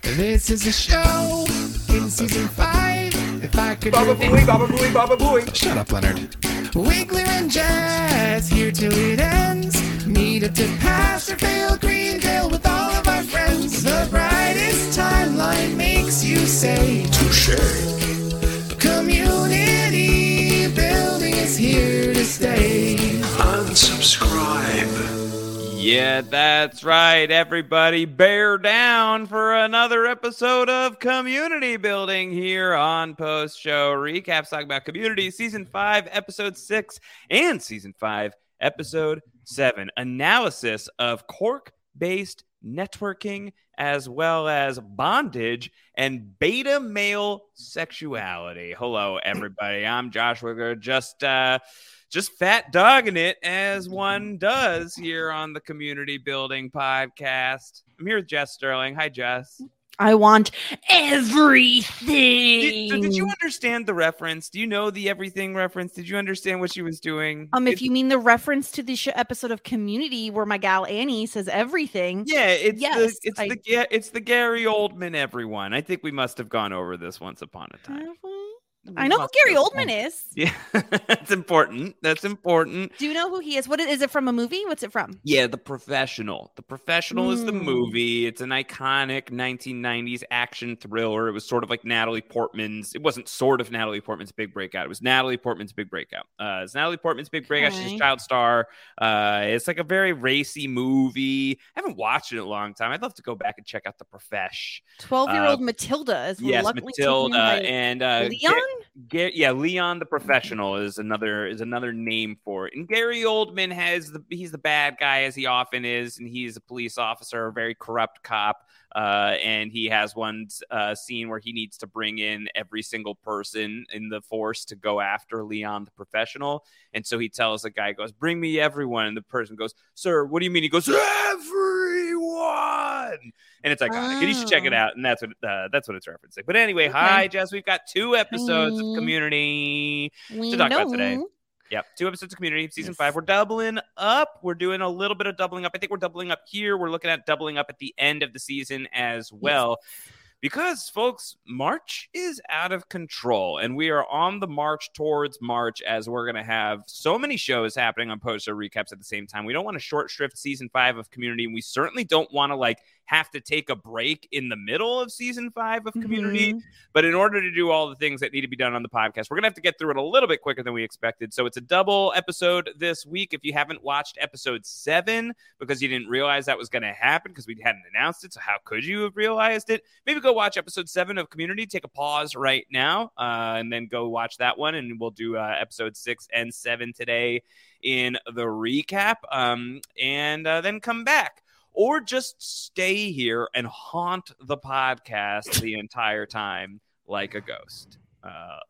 This is a show in season 5. If I could Baba Booey, Baba Booey, Baba Booey. Shut up, Leonard. Wiggler and Jazz here till it ends. Meet up to pass or fail Greendale with all of our friends. The brightest timeline makes you say touche. Community building is here to stay. Unsubscribe. Yeah, that's right, everybody. Bear down for another episode of Community Building here on Post Show Recaps, talking about Community Season 5, Episode 6, and Season 5, Episode 7. Analysis of Quark-based networking as well as bondage and beta male sexuality. Hello, everybody. I'm Josh Wiggler, just fat dogging it as one does here on the Community Building Podcast. I'm here with Jess Sterling. Hi, Jess. I want everything. Did you understand the reference? Do you know the everything reference? Did you understand what she was doing? If you mean the reference to the episode of Community where my gal Annie says everything. Yeah, it's the Gary Oldman everyone. I think we must have gone over this once upon a time. I know who Gary Oldman is. Yeah, that's important. That's important. Do you know who he is? What is it from a movie? What's it from? Yeah, The Professional. The Professional is the movie. It's an iconic 1990s action thriller. It was sort of like Natalie Portman's. It wasn't sort of Natalie Portman's big breakout. It was Natalie Portman's big breakout. It's Natalie Portman's big breakout. Okay. She's a child star. It's like a very racy movie. I haven't watched it in a long time. I'd love to go back and check out The Profesh. 12-year-old Matilda is Matilda and Leon. Leon the Professional is another name for it. And Gary Oldman he's the bad guy, as he often is, and he's a police officer, a very corrupt cop. And he has one scene where he needs to bring in every single person in the force to go after Leon the Professional. And so he tells the guy, goes, "Bring me everyone." And the person goes, "Sir, what do you mean?" He goes, "Everyone." And it's iconic. And you should check it out. And that's what it's referencing. But anyway, Hi, Jess. We've got 2 episodes of Community to talk about today. Yep, 2 episodes of Community, Season 5. We're doubling up. We're doing a little bit of doubling up. I think we're doubling up here. We're looking at doubling up at the end of the season as well. Yes. Because, folks, March is out of control, and we are on the march towards March as we're going to have so many shows happening on Post Show Recaps at the same time. We don't want to short shrift Season 5 of Community, and we certainly don't want to, have to take a break in the middle of Season 5 of Community. Mm-hmm. But in order to do all the things that need to be done on the podcast, we're going to have to get through it a little bit quicker than we expected. So it's a double episode this week. If you haven't watched Episode 7 because you didn't realize that was going to happen because we hadn't announced it, so how could you have realized it? Maybe go watch Episode 7 of Community. Take a pause right now and then go watch that one. And we'll do Episode 6 and 7 today in the recap and then come back. Or just stay here and haunt the podcast the entire time like a ghost. A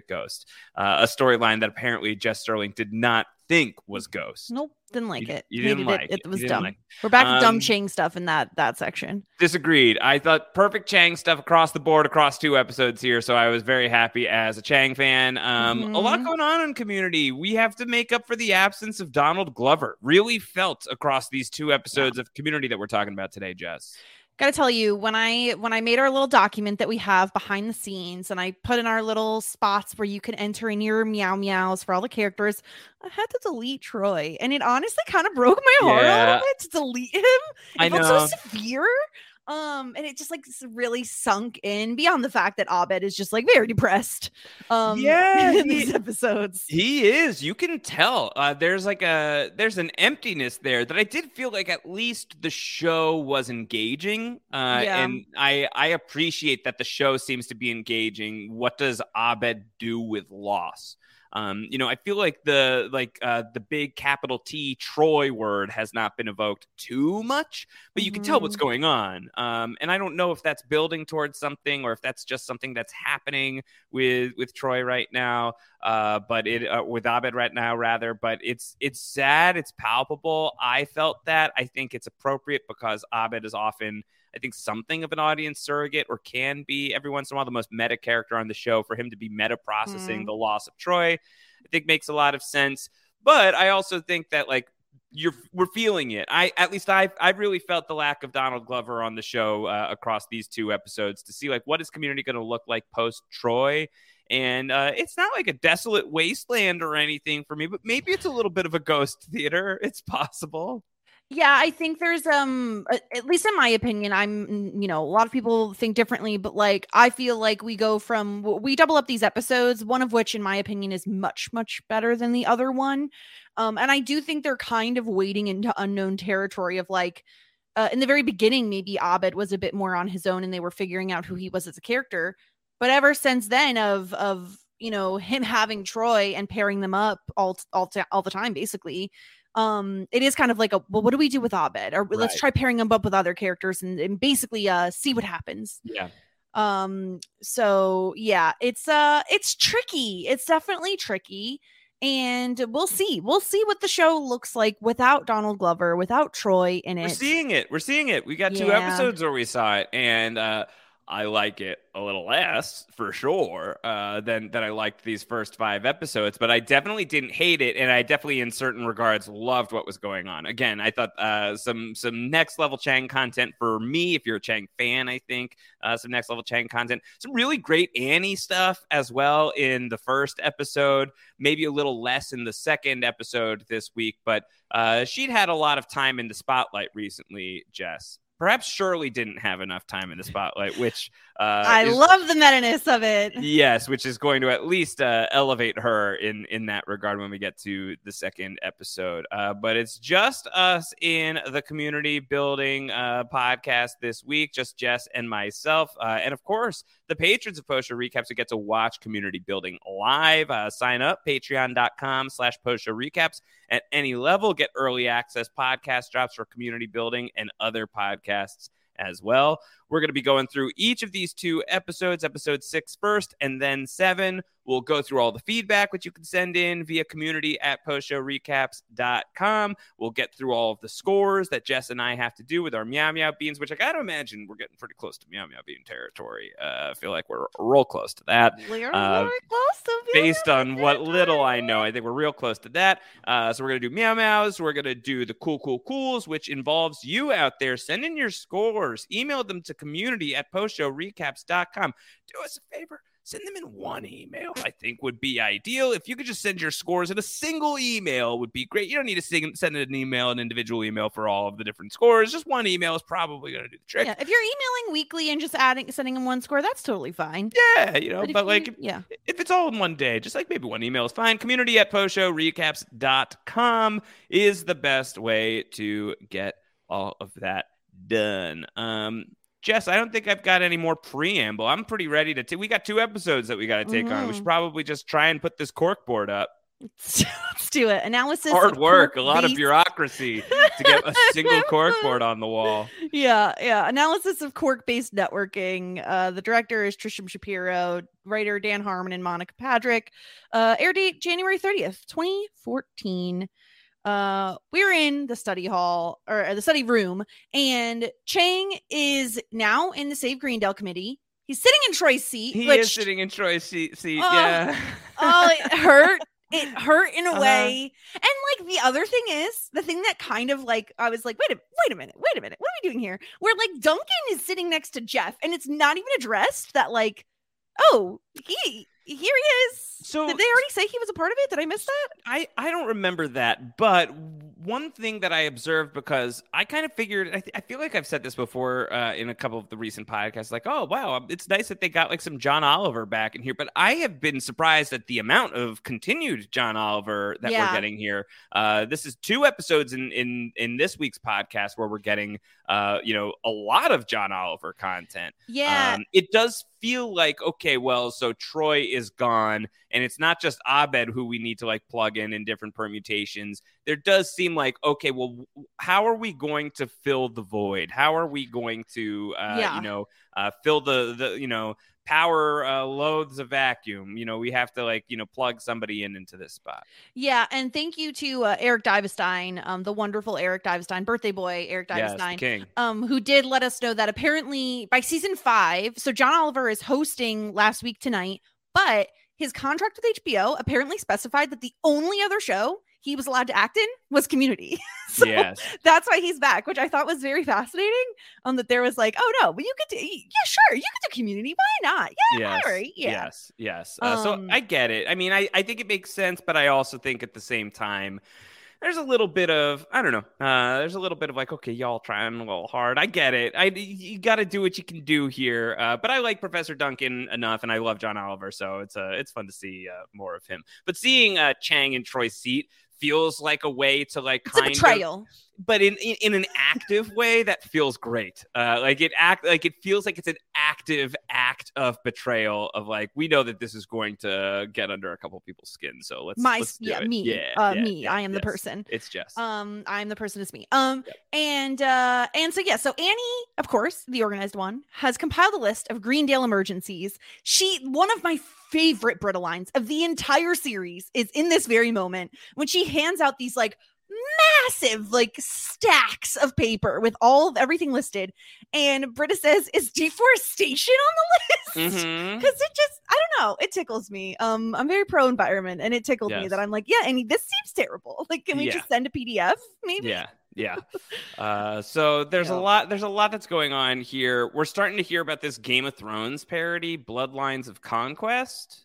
storyline that apparently Jess Sterling did not think was Ghost. Nope, didn't like it. You didn't like it. It was dumb. We're back to dumb Chang stuff in that section. Disagreed. I thought perfect Chang stuff across the board across 2 episodes here, so I was very happy as a Chang fan. A lot going on in Community. We have to make up for the absence of Donald Glover. Really felt across these 2 episodes of Community that we're talking about today, Jess. Gotta tell you, when I made our little document that we have behind the scenes and I put in our little spots where you can enter in your meow meows for all the characters, I had to delete Troy. And it honestly kind of broke my heart a little bit to delete him. It felt so severe. And it just really sunk in beyond the fact that Abed is just very depressed. In these episodes. He is. You can tell. There's an emptiness there that I did feel like at least the show was engaging. And I appreciate that the show seems to be engaging. What does Abed do with loss? I feel like the big capital T Troy word has not been evoked too much, but you can tell what's going on. And I don't know if that's building towards something or if that's just something that's happening with Troy right now. But with Abed right now, rather. But it's sad. It's palpable. I felt that. I think it's appropriate because Abed is often, I think, something of an audience surrogate, or can be every once in a while the most meta character on the show. For him to be meta processing the loss of Troy, I think makes a lot of sense. But I also think that we're feeling it. I really felt the lack of Donald Glover on the show across these 2 episodes to see like what is Community going to look like post Troy. And it's not like a desolate wasteland or anything for me, but maybe it's a little bit of a ghost theater. It's possible. Yeah, I think there's at least in my opinion, a lot of people think differently, but like I feel like we double up these episodes, one of which in my opinion is much, much better than the other one. And I do think they're kind of wading into unknown territory of like in the very beginning, maybe Abed was a bit more on his own and they were figuring out who he was as a character. But ever since then of him having Troy and pairing them up all the time, basically, it is kind of like what do we do with Abed? Or let's try pairing him up with other characters and basically see what happens. Yeah. So yeah, it's tricky. It's definitely tricky. And we'll see what the show looks like without Donald Glover, without Troy in it. We're seeing it. We got 2 episodes where we saw it, and I like it a little less for sure than I liked these first 5 episodes, but I definitely didn't hate it, and I definitely in certain regards loved what was going on. Again, I thought some next level Chang content for me, if you're a Chang fan, I think some next level Chang content, some really great Annie stuff as well in the first episode, maybe a little less in the second episode this week, but she'd had a lot of time in the spotlight recently, Jess. Perhaps Shirley didn't have enough time in the spotlight, which I love the meta-ness of it. Yes, which is going to at least elevate her in that regard when we get to the second episode. But it's just us in the community building podcast this week, just Jess and myself. And of course, the patrons of Post Show Recaps who get to watch community building live. Sign up, patreon.com/Post Show Recaps. At any level, get early access podcast drops for community building and other podcasts as well. We're going to be going through each of these 2 episodes, episode 6 first, and then 7. We'll go through all the feedback, which you can send in via community@postshowrecaps.com. We'll get through all of the scores that Jess and I have to do with our Meow Meow Beans, which I got to imagine we're getting pretty close to Meow Meow Bean territory. I feel like we're real close to that. We're very close to based on what little I know. I think we're real close to that. So we're going to do Meow Meows. We're going to do the Cool Cool Cools, which involves you out there. Send in your scores. Email them to community@postshowrecaps.com. Do us a favor. Send them in one email, I think would be ideal. If you could just send your scores in a single email would be great. You don't need to send an email, an individual email for all of the different scores. Just one email is probably going to do the trick. Yeah, if you're emailing weekly and just sending them one score, that's totally fine. Yeah, if it's all in one day, just like maybe one email is fine. Community@postshowrecaps.com is the best way to get all of that done. Jess, I don't think I've got any more preamble. I'm pretty ready to we got 2 episodes that we got to take on. We should probably just try and put this cork board up. Let's do it. Analysis. Hard work, a lot of bureaucracy to get a single cork board on the wall. Yeah. Analysis of cork-based networking. The director is Trisham Shapiro, writer Dan Harmon and Monica Patrick. Air date January 30th, 2014. We're in the study hall or the study room, and Chang is now in the Save Greendale committee. He's sitting in Troy's seat. He is sitting in Troy's seat. Yeah. It hurt. It hurt in a way. And like the other thing is the thing that kind of like I was like, wait a minute. What are we doing here? Where like Duncan is sitting next to Jeff, and it's not even addressed that like, oh, here he is. So did they already say he was a part of it? Did I miss that? I don't remember that, but one thing that I observed, because I kind of figured, I feel like I've said this before in a couple of the recent podcasts, like, oh, wow, it's nice that they got like some John Oliver back in here, but I have been surprised at the amount of continued John Oliver that we're getting here. This is 2 episodes in this week's podcast where we're getting, a lot of John Oliver content. Yeah. It does feel like, okay, well, so Troy is gone, and it's not just Abed who we need to like plug in different permutations. There does seem like, okay, well, how are we going to fill the void? How are we going to, fill the power loads a vacuum? We have to plug somebody into this spot. Yeah. And thank you to Eric Divestein, the wonderful Eric Divestein, birthday boy, Eric Divestein, yes, king. Who did let us know that apparently by season 5, so John Oliver is hosting Last Week Tonight, but his contract with HBO apparently specified that the only other show he was allowed to act in was Community. So Yes. that's why he's back, which I thought was very fascinating. That there was like, oh no, but you could do, yeah, sure, you could do Community. Why not? Yeah, Yes. all right. Yeah. Yes. So I get it. I mean, I think it makes sense, but I also think at the same time, there's a little bit of, I don't know. There's a little bit of like, okay, y'all trying a little hard. I get it. You got to do what you can do here. But I like Professor Duncan enough, and I love John Oliver, so it's fun to see more of him. But seeing Chang and Troy Seat feels like a way to like It's a betrayal. But in an active way that feels great. It feels like it's an active act of betrayal of like, we know that this is going to get under a couple people's skin, so let's do it. Me. Yeah, I am the person. It's Jess. I'm the person. It's me. And so Annie, of course, the organized one, has compiled a list of Greendale emergencies. One of my favorite Britta lines of the entire series is in this very moment when she hands out these like massive like stacks of paper with all of everything listed, and Britta says, is deforestation on the list? Because it just, I don't know, it tickles me. I'm very pro environment, and it tickled me that I'm like, yeah, Annie, this seems terrible. Like, can we just send a PDF maybe? Yeah. So there's a lot that's going on here. We're starting to hear about this Game of Thrones parody, Bloodlines of Conquest.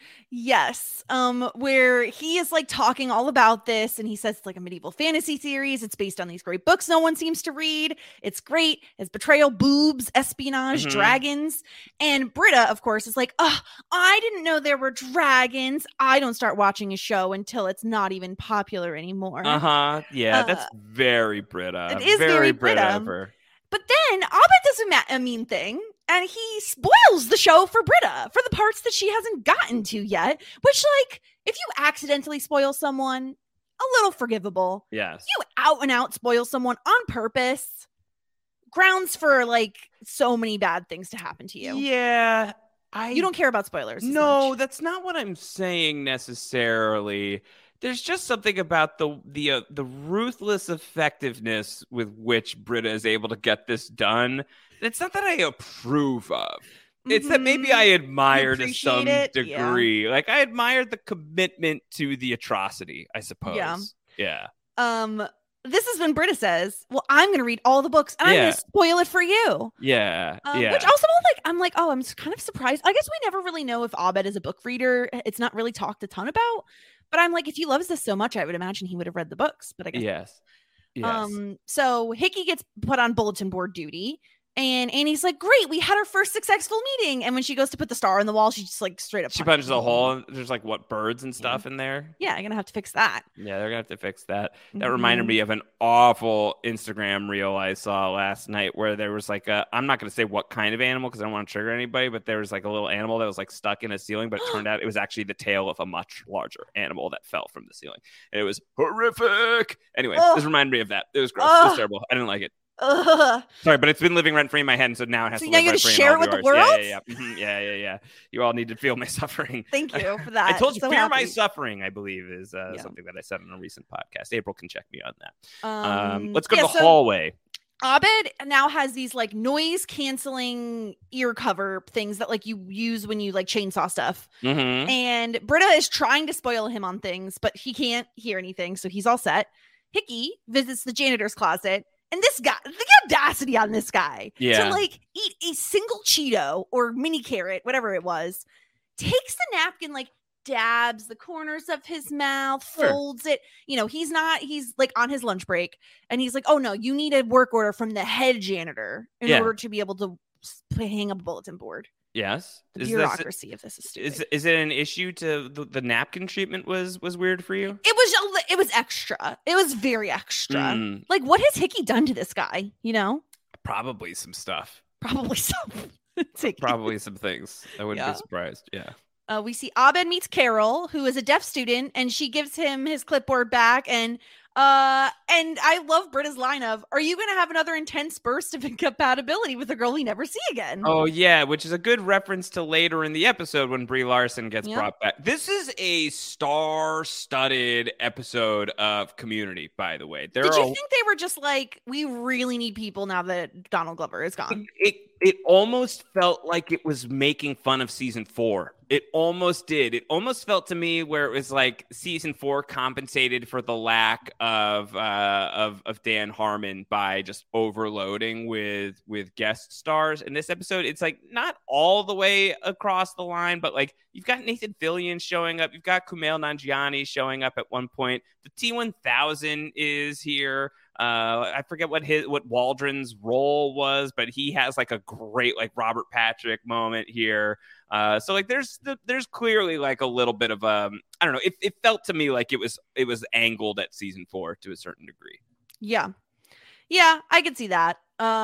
Yes. Where he is like talking all about this, and he says it's like a medieval fantasy series. It's based on these great books no one seems to read. It's great. It's betrayal, boobs, espionage, dragons. And Britta, of course, is like, oh, I didn't know there were dragons. I don't start watching a show until it's not even popular anymore. Yeah, that's very Britta. It is very Britta of her. But then Abed does a mean thing, and he spoils the show for Britta for the parts that she hasn't gotten to yet, which, like, if you accidentally spoil someone, a little forgivable. Yes. You out and out spoil someone on purpose, grounds for, like, so many bad things to happen to you. Yeah. You don't care about spoilers. No, that's not what I'm saying necessarily. There's just something about the ruthless effectiveness with which Britta is able to get this done. It's not that I approve of. It's that maybe I admire to some degree. Yeah. Like, I admire the commitment to the atrocity, I suppose. Yeah. This is when Britta says, well, I'm going to read all the books and I'm going to spoil it for you. Yeah. Which also, I'm like, oh, I'm kind of surprised. I guess we never really know if Abed is a book reader. It's not really talked a ton about. But I'm like, if he loves this so much, I would imagine he would have read the books. But I guess. Yes. So Hickey gets put on bulletin board duty. And Annie's like, great, we had our first successful meeting. And when she goes to put the star on the wall, she just like straight up punches a hole. And there's like birds and stuff in there. Yeah, I'm gonna have to fix that. Yeah, they're gonna have to fix that. That reminded me of an awful Instagram reel I saw last night where there was like I'm not gonna say what kind of animal because I don't want to trigger anybody, but there was like a little animal that was like stuck in a ceiling, but it turned out it was actually the tail of a much larger animal that fell from the ceiling. And it was horrific. Anyway, this reminded me of that. It was gross. It was terrible. I didn't like it. Sorry, but it's been living rent free in my head, and so now it has to live rent free. Share it with the world. Yeah. You all need to feel my suffering. Thank you for that. I told you, fear my suffering. I believe is something that I said on a recent podcast. April can check me on that. Let's go to the hallway. Abed now has these like noise canceling ear cover things that like you use when you like chainsaw stuff. And Britta is trying to spoil him on things, but he can't hear anything, so he's all set. Hickey visits the janitor's closet. And this guy, the audacity on this guy to like eat a single Cheeto or mini carrot, whatever it was, takes the napkin, like dabs the corners of his mouth, folds it. You know, he's like on his lunch break and he's like, oh no, you need a work order from the head janitor in order to be able to hang up a bulletin board. Yes. The bureaucracy of this is stupid. Is it an issue to the napkin treatment was weird for you? It was extra. It was very extra. Like, what has Hickey done to this guy? You know? Probably some stuff. Probably some things. I wouldn't be surprised. Yeah. We see Abed meets Carol, who is a deaf student, and she gives him his clipboard back. And I love Britta's line of, are you going to have another intense burst of incompatibility with a girl we never see again? Oh, yeah, which is a good reference to later in the episode when Brie Larson gets brought back. This is a star-studded episode of Community, by the way. Did you think they were just like, we really need people now that Donald Glover is gone? It almost felt like it was making fun of season 4. It almost did. It almost felt to me where it was like season 4 compensated for the lack of Dan Harmon by just overloading with guest stars. In this episode, it's like not all the way across the line, but like you've got Nathan Fillion showing up, you've got Kumail Nanjiani showing up at one point. The T-1000 is here. I forget what Waldron's role was, but he has like a great like Robert Patrick moment here. So like there's clearly like a little bit of I don't know. It felt to me like it was angled at season 4 to a certain degree. Yeah, I could see that.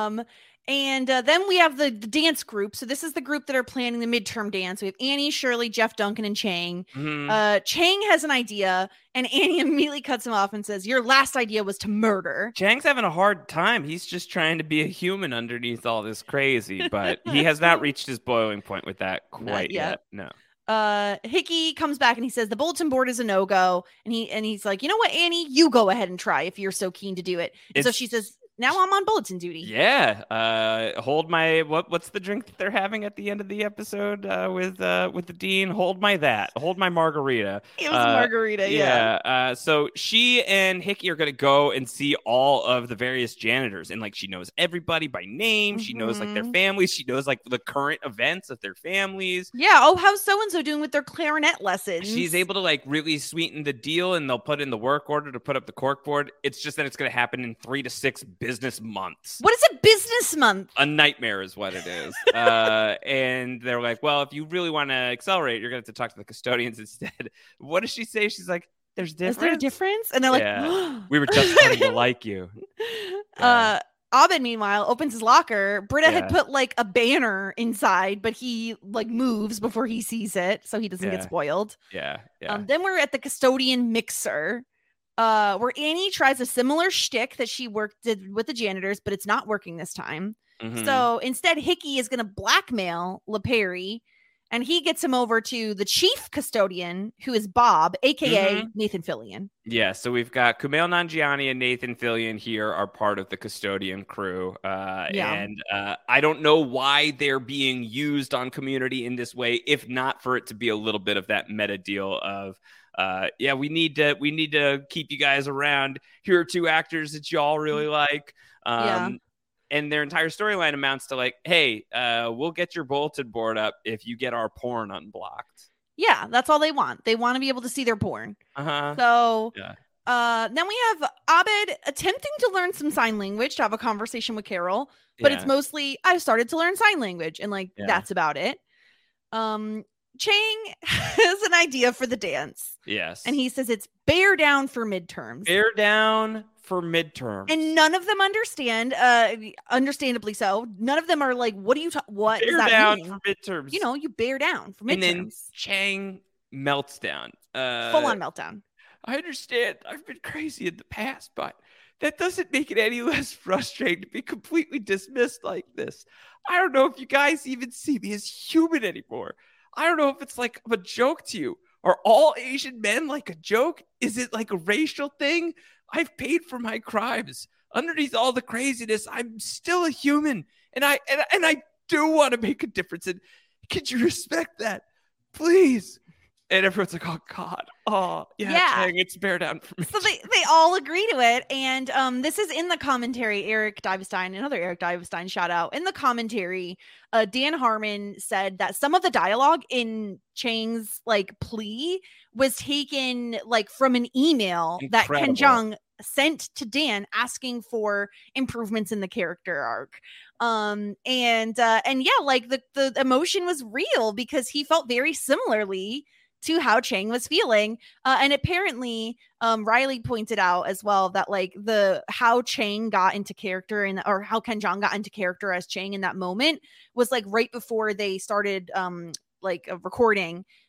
And then we have the dance group. So this is the group that are planning the midterm dance. We have Annie, Shirley, Jeff Duncan, and Chang. Mm-hmm. Chang has an idea, and Annie immediately cuts him off and says, "Your last idea was to murder." Chang's having a hard time. He's just trying to be a human underneath all this crazy, but he has not reached his boiling point with that quite yet. No. Hickey comes back and he says the bulletin board is a no-go, and he's like, "You know what, Annie, you go ahead and try if you're so keen to do it." And so she says, "Now I'm on bulletin duty." Yeah. Hold my what's the drink that they're having at the end of the episode with the dean? Hold my margarita. It was a margarita. Yeah. So she and Hickey are gonna go and see all of the various janitors, and like she knows everybody by name. Mm-hmm. She knows like their families. She knows like the current events of their families. Yeah. Oh, how's so and so doing with their clarinet lessons? She's able to like really sweeten the deal, and they'll put in the work order to put up the corkboard. It's just that it's gonna happen in 3 to 6 business months. What is a business month? A nightmare is what it is. And they're like, well, if you really want to accelerate, you're going to have to talk to the custodians instead. What does she say? She's like, there's difference. Is there a difference? And they're like, we were just starting to like you. Abed, meanwhile, opens his locker. Britta had put like a banner inside, but he like moves before he sees it, so he doesn't get spoiled. Yeah. Then we're at the custodian mixer. Where Annie tries a similar shtick that she did with the janitors, but it's not working this time. Mm-hmm. So instead, Hickey is going to blackmail LaPerry, and he gets him over to the chief custodian, who is Bob, aka Nathan Fillion. Yeah, so we've got Kumail Nanjiani and Nathan Fillion here are part of the custodian crew. And I don't know why they're being used on Community in this way, if not for it to be a little bit of that meta deal of, we need to keep you guys around. Here are 2 actors that y'all really like. And their entire storyline amounts to like, hey, we'll get your bulletin board up if you get our porn unblocked. Yeah, that's all they want. They want to be able to see their porn. Uh-huh. So then we have Abed attempting to learn some sign language to have a conversation with Carol, but it's mostly, I've started to learn sign language, and like that's about it. Chang has an idea for the dance. Yes. And he says it's bear down for midterms. Bear down for midterms. And none of them understand, understandably so. None of them are like, what do you what bear does that down mean? For midterms. You know, you bear down for midterms. And then Chang melts down. Full on meltdown. I understand I've been crazy in the past, but that doesn't make it any less frustrating to be completely dismissed like this. I don't know if you guys even see me as human anymore. I don't know if it's like a joke to you. Are all Asian men like a joke? Is it like a racial thing? I've paid for my crimes. Underneath all the craziness, I'm still a human, and I do want to make a difference. And could you respect that, please? And everyone's like, "Oh God, Chang, it's bear down for me." So they all agree to it, and this is in the commentary. Eric Divestein, another Eric Divestein shout out in the commentary. Dan Harmon said that some of the dialogue in Chang's like plea was taken like from an email that Ken Jeong sent to Dan asking for improvements in the character arc. And like the emotion was real because he felt very similarly to how Chang was feeling. And apparently Riley pointed out as well that like how Chang got into character or how Ken Jeong got into character as Chang in that moment was like right before they started recording.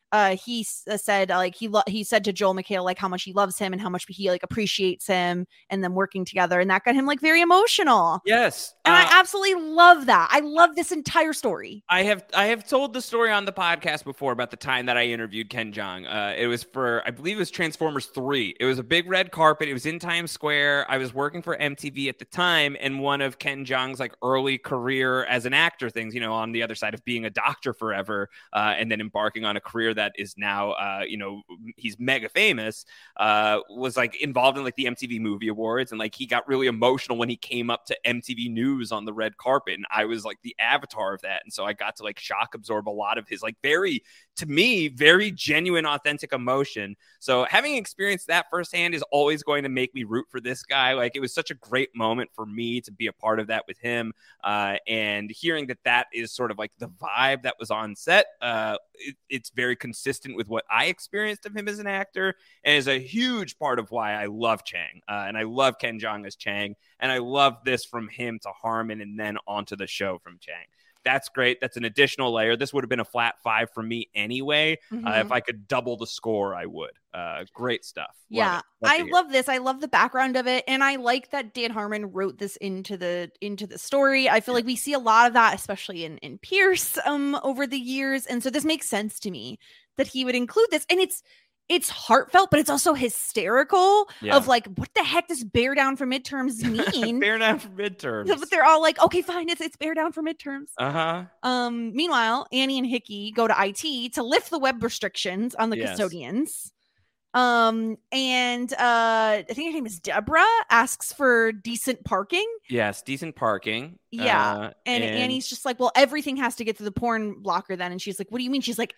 he said like he said to Joel McHale like how much he loves him and how much he like appreciates him and them working together, and that got him like very emotional. Yes, and I absolutely love that. I love this entire story. I have told the story on the podcast before about the time that I interviewed Ken Jeong. It was for, I believe it was Transformers 3. It was a big red carpet. It was in Times Square. I was working for MTV at the time, and one of Ken Jeong's like early career as an actor things, you know, on the other side of being a doctor forever, and then embarking on a career that is now, you know, he's mega famous, was like involved in like the MTV Movie Awards, and like he got really emotional when he came up to MTV News on the red carpet, and I was like the avatar of that, and so I got to like shock absorb a lot of his like very, to me, very genuine, authentic emotion. So having experienced that firsthand is always going to make me root for this guy. Like, it was such a great moment for me to be a part of that with him, and hearing that is sort of like the vibe that was on set. It's very consistent with what I experienced of him as an actor, and is a huge part of why I love Chang, and I love Ken Jeong as Chang, and I love this from him to Harmon and then onto the show from Chang. That's great. That's an additional layer. This would have been a flat 5 for me anyway. If I could double the score, I would. Great stuff. Yeah, I love this. I love the background of it, and I like that Dan Harmon wrote this into the story. I feel like we see a lot of that, especially in Pierce over the years, and so this makes sense to me that he would include this, and it's heartfelt, but it's also hysterical of like, what the heck does bear down for midterms mean? Bear down for midterms. But they're all like, okay, fine, it's bear down for midterms. Meanwhile, Annie and Hickey go to IT to lift the web restrictions on the custodians. And I think her name is Deborah, asks for decent parking. Yes, decent parking. Yeah. And Annie's just like, well, everything has to get to the porn blocker then. And she's like, what do you mean? She's like,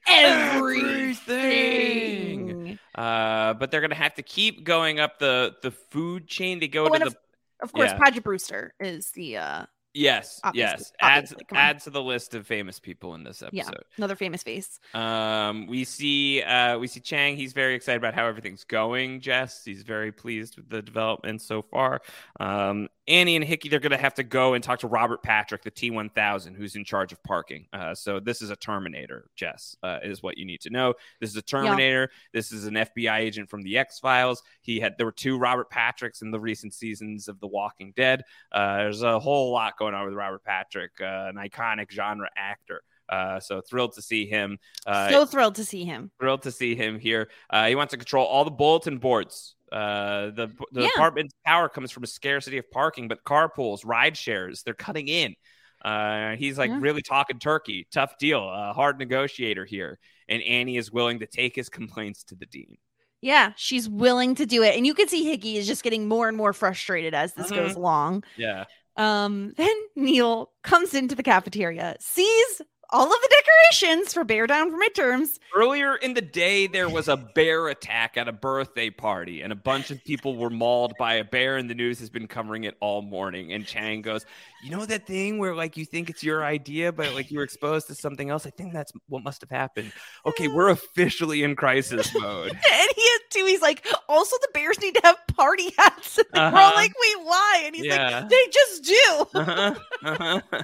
everything. But they're gonna have to keep going up the food chain. They go to the of course, Paget Brewster is the Yes. Add to the list of famous people in this episode. Yeah, another famous face. We see Chang. He's very excited about how everything's going. Jess, he's very pleased with the development so far. Annie and Hickey, they're going to have to go and talk to Robert Patrick, the T-1000, who's in charge of parking. So this is a Terminator, Jess, is what you need to know. This is a Terminator. Yeah. This is an FBI agent from the X-Files. There were 2 Robert Patricks in the recent seasons of The Walking Dead. There's a whole lot going on with Robert Patrick, an iconic genre actor. So thrilled to see him. Thrilled to see him. Thrilled to see him here. He wants to control all the bulletin boards. The department's power comes from a scarcity of parking, but carpools, ride shares, they're cutting in. He's like really talking turkey. Tough deal. Hard negotiator here. And Annie is willing to take his complaints to the dean. Yeah, she's willing to do it. And you can see Hickey is just getting more and more frustrated as this goes along. Yeah. Then Neil comes into the cafeteria, sees all of the decorations for Bear Down for midterms. Earlier in the day, there was a bear attack at a birthday party, and a bunch of people were mauled by a bear, and the news has been covering it all morning. And Chang goes, you know that thing where like you think it's your idea, but like you were exposed to something else? I think that's what must have happened. Okay, we're officially in crisis mode. And he's like, also the bears need to have party hats. We're all like, wait, why? And he's like, they just do.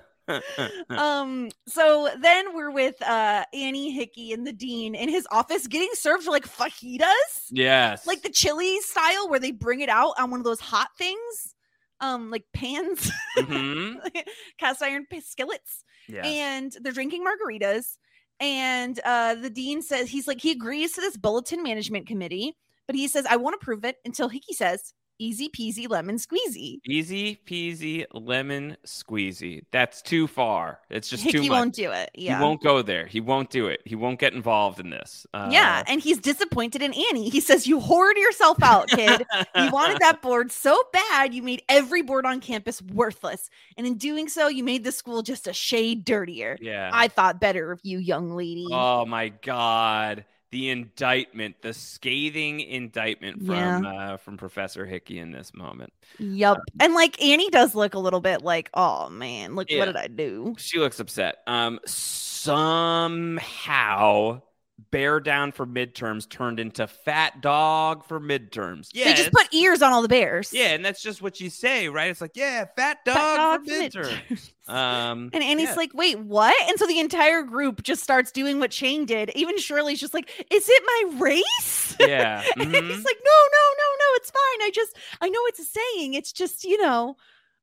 So then we're with Annie, Hickey, and the dean in his office getting served like fajitas. Yes. Like the chili style where they bring it out on one of those hot things. Like pans, cast iron skillets. Yes. And they're drinking margaritas. And the dean says he agrees to this bulletin management committee, but he says, I won't approve it until Hickey says, easy peasy lemon squeezy. Easy peasy lemon squeezy. That's too far. It's just Hickey too much. Won't do it. Yeah. He won't go there. He won't do it. He won't get involved in this. Yeah, and he's disappointed in Annie. He says, you hoard yourself out, kid. You wanted that board so bad, you made every board on campus worthless. And in doing so, you made the school just a shade dirtier. Yeah. I thought better of you, young lady. Oh, my God. The indictment, the scathing indictment from Professor Hickey in this moment. Yep. And like Annie does look a little bit like, oh man, look, what did I do? She looks upset. Somehow bear down for midterms turned into fat dog for midterms. Yeah, they just put ears on all the bears. Yeah, and that's just what you say, right? It's like, yeah, fat dog for midterms. And Annie's like, wait, what? And so the entire group just starts doing what Shane did. Even Shirley's just like, is it my race? Yeah. And he's like, no, it's fine. I know it's a saying. It's just, so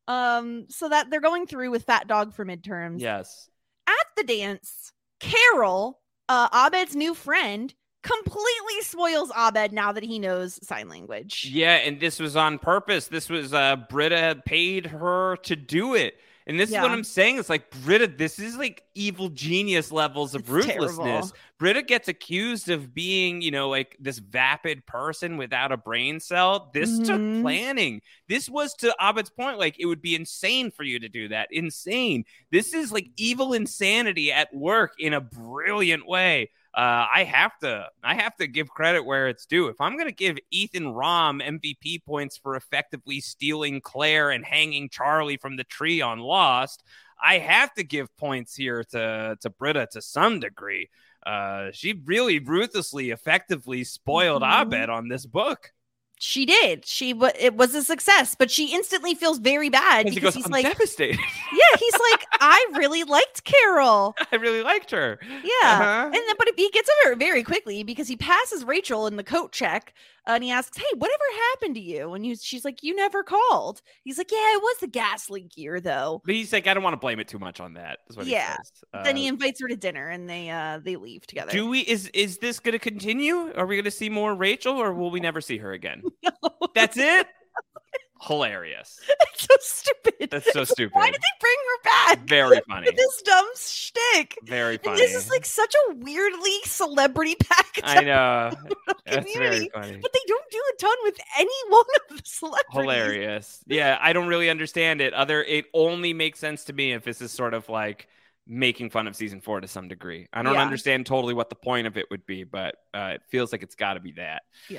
that they're going through with fat dog for midterms. Yes. At the dance, Carol, Abed's new friend, completely spoils Abed now that he knows sign language. Yeah, and this was on purpose. This was Britta paid her to do it. And this is what I'm saying. It's like, Britta, this is like evil genius levels of ruthlessness. Terrible. Britta gets accused of being, like this vapid person without a brain cell. This took planning. This was, to Abed's point, like, it would be insane for you to do that. Insane. This is like evil insanity at work in a brilliant way. I have to give credit where it's due. If I'm going to give Ethan Rahm MVP points for effectively stealing Claire and hanging Charlie from the tree on Lost, I have to give points here to Britta to some degree. She really ruthlessly, effectively spoiled Abed on this book. She did. It was a success, but she instantly feels very bad because he's like devastated. Yeah, he's like, I really liked Carol. I really liked her. Yeah, and then but he gets over it very quickly because he passes Rachel in the coat check, and he asks, "Hey, whatever happened to you?" And she's like, "You never called." He's like, "Yeah, it was the gas leak year, though." But he's like, "I don't want to blame it too much on that." Is what he says. Then he invites her to dinner, and they leave together. Is this going to continue? Are we going to see more Rachel, or will we never see her again? No. That's it. Hilarious. It's so stupid. That's so stupid. Why did they bring her back? Very funny. With this dumb shtick. Very funny. And this is like such a weirdly celebrity package. I know. That's very funny. But they don't do a ton with any one of the celebrities. Hilarious. Yeah, I don't really understand it. It only makes sense to me if this is sort of like making fun of season 4 to some degree. I don't understand totally what the point of it would be, but it feels like it's got to be that. Yeah.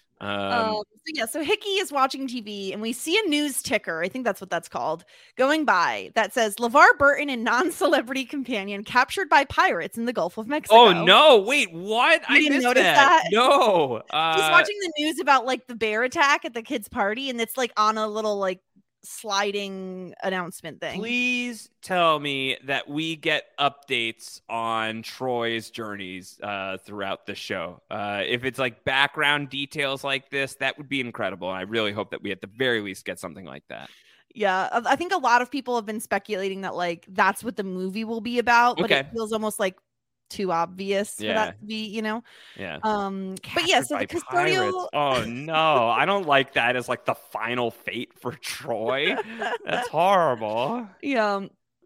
So Hickey is watching TV and we see a news ticker, I think that's what that's called, going by that says LeVar Burton and non-celebrity companion captured by pirates in the Gulf of Mexico. Oh no, wait, what? I didn't notice that. No. He's watching the news about like the bear attack at the kids' party, and it's like on a little like sliding announcement thing. Please tell me that we get updates on Troy's journeys throughout the show. If it's like background details like this, that would be incredible. And I really hope that we at the very least get something like that. Yeah, I think a lot of people have been speculating that like that's what the movie will be about, but it feels almost like too obvious for that to be, Yeah. But yeah, so the custodial. Oh no, I don't like that as like the final fate for Troy. That's horrible. Yeah.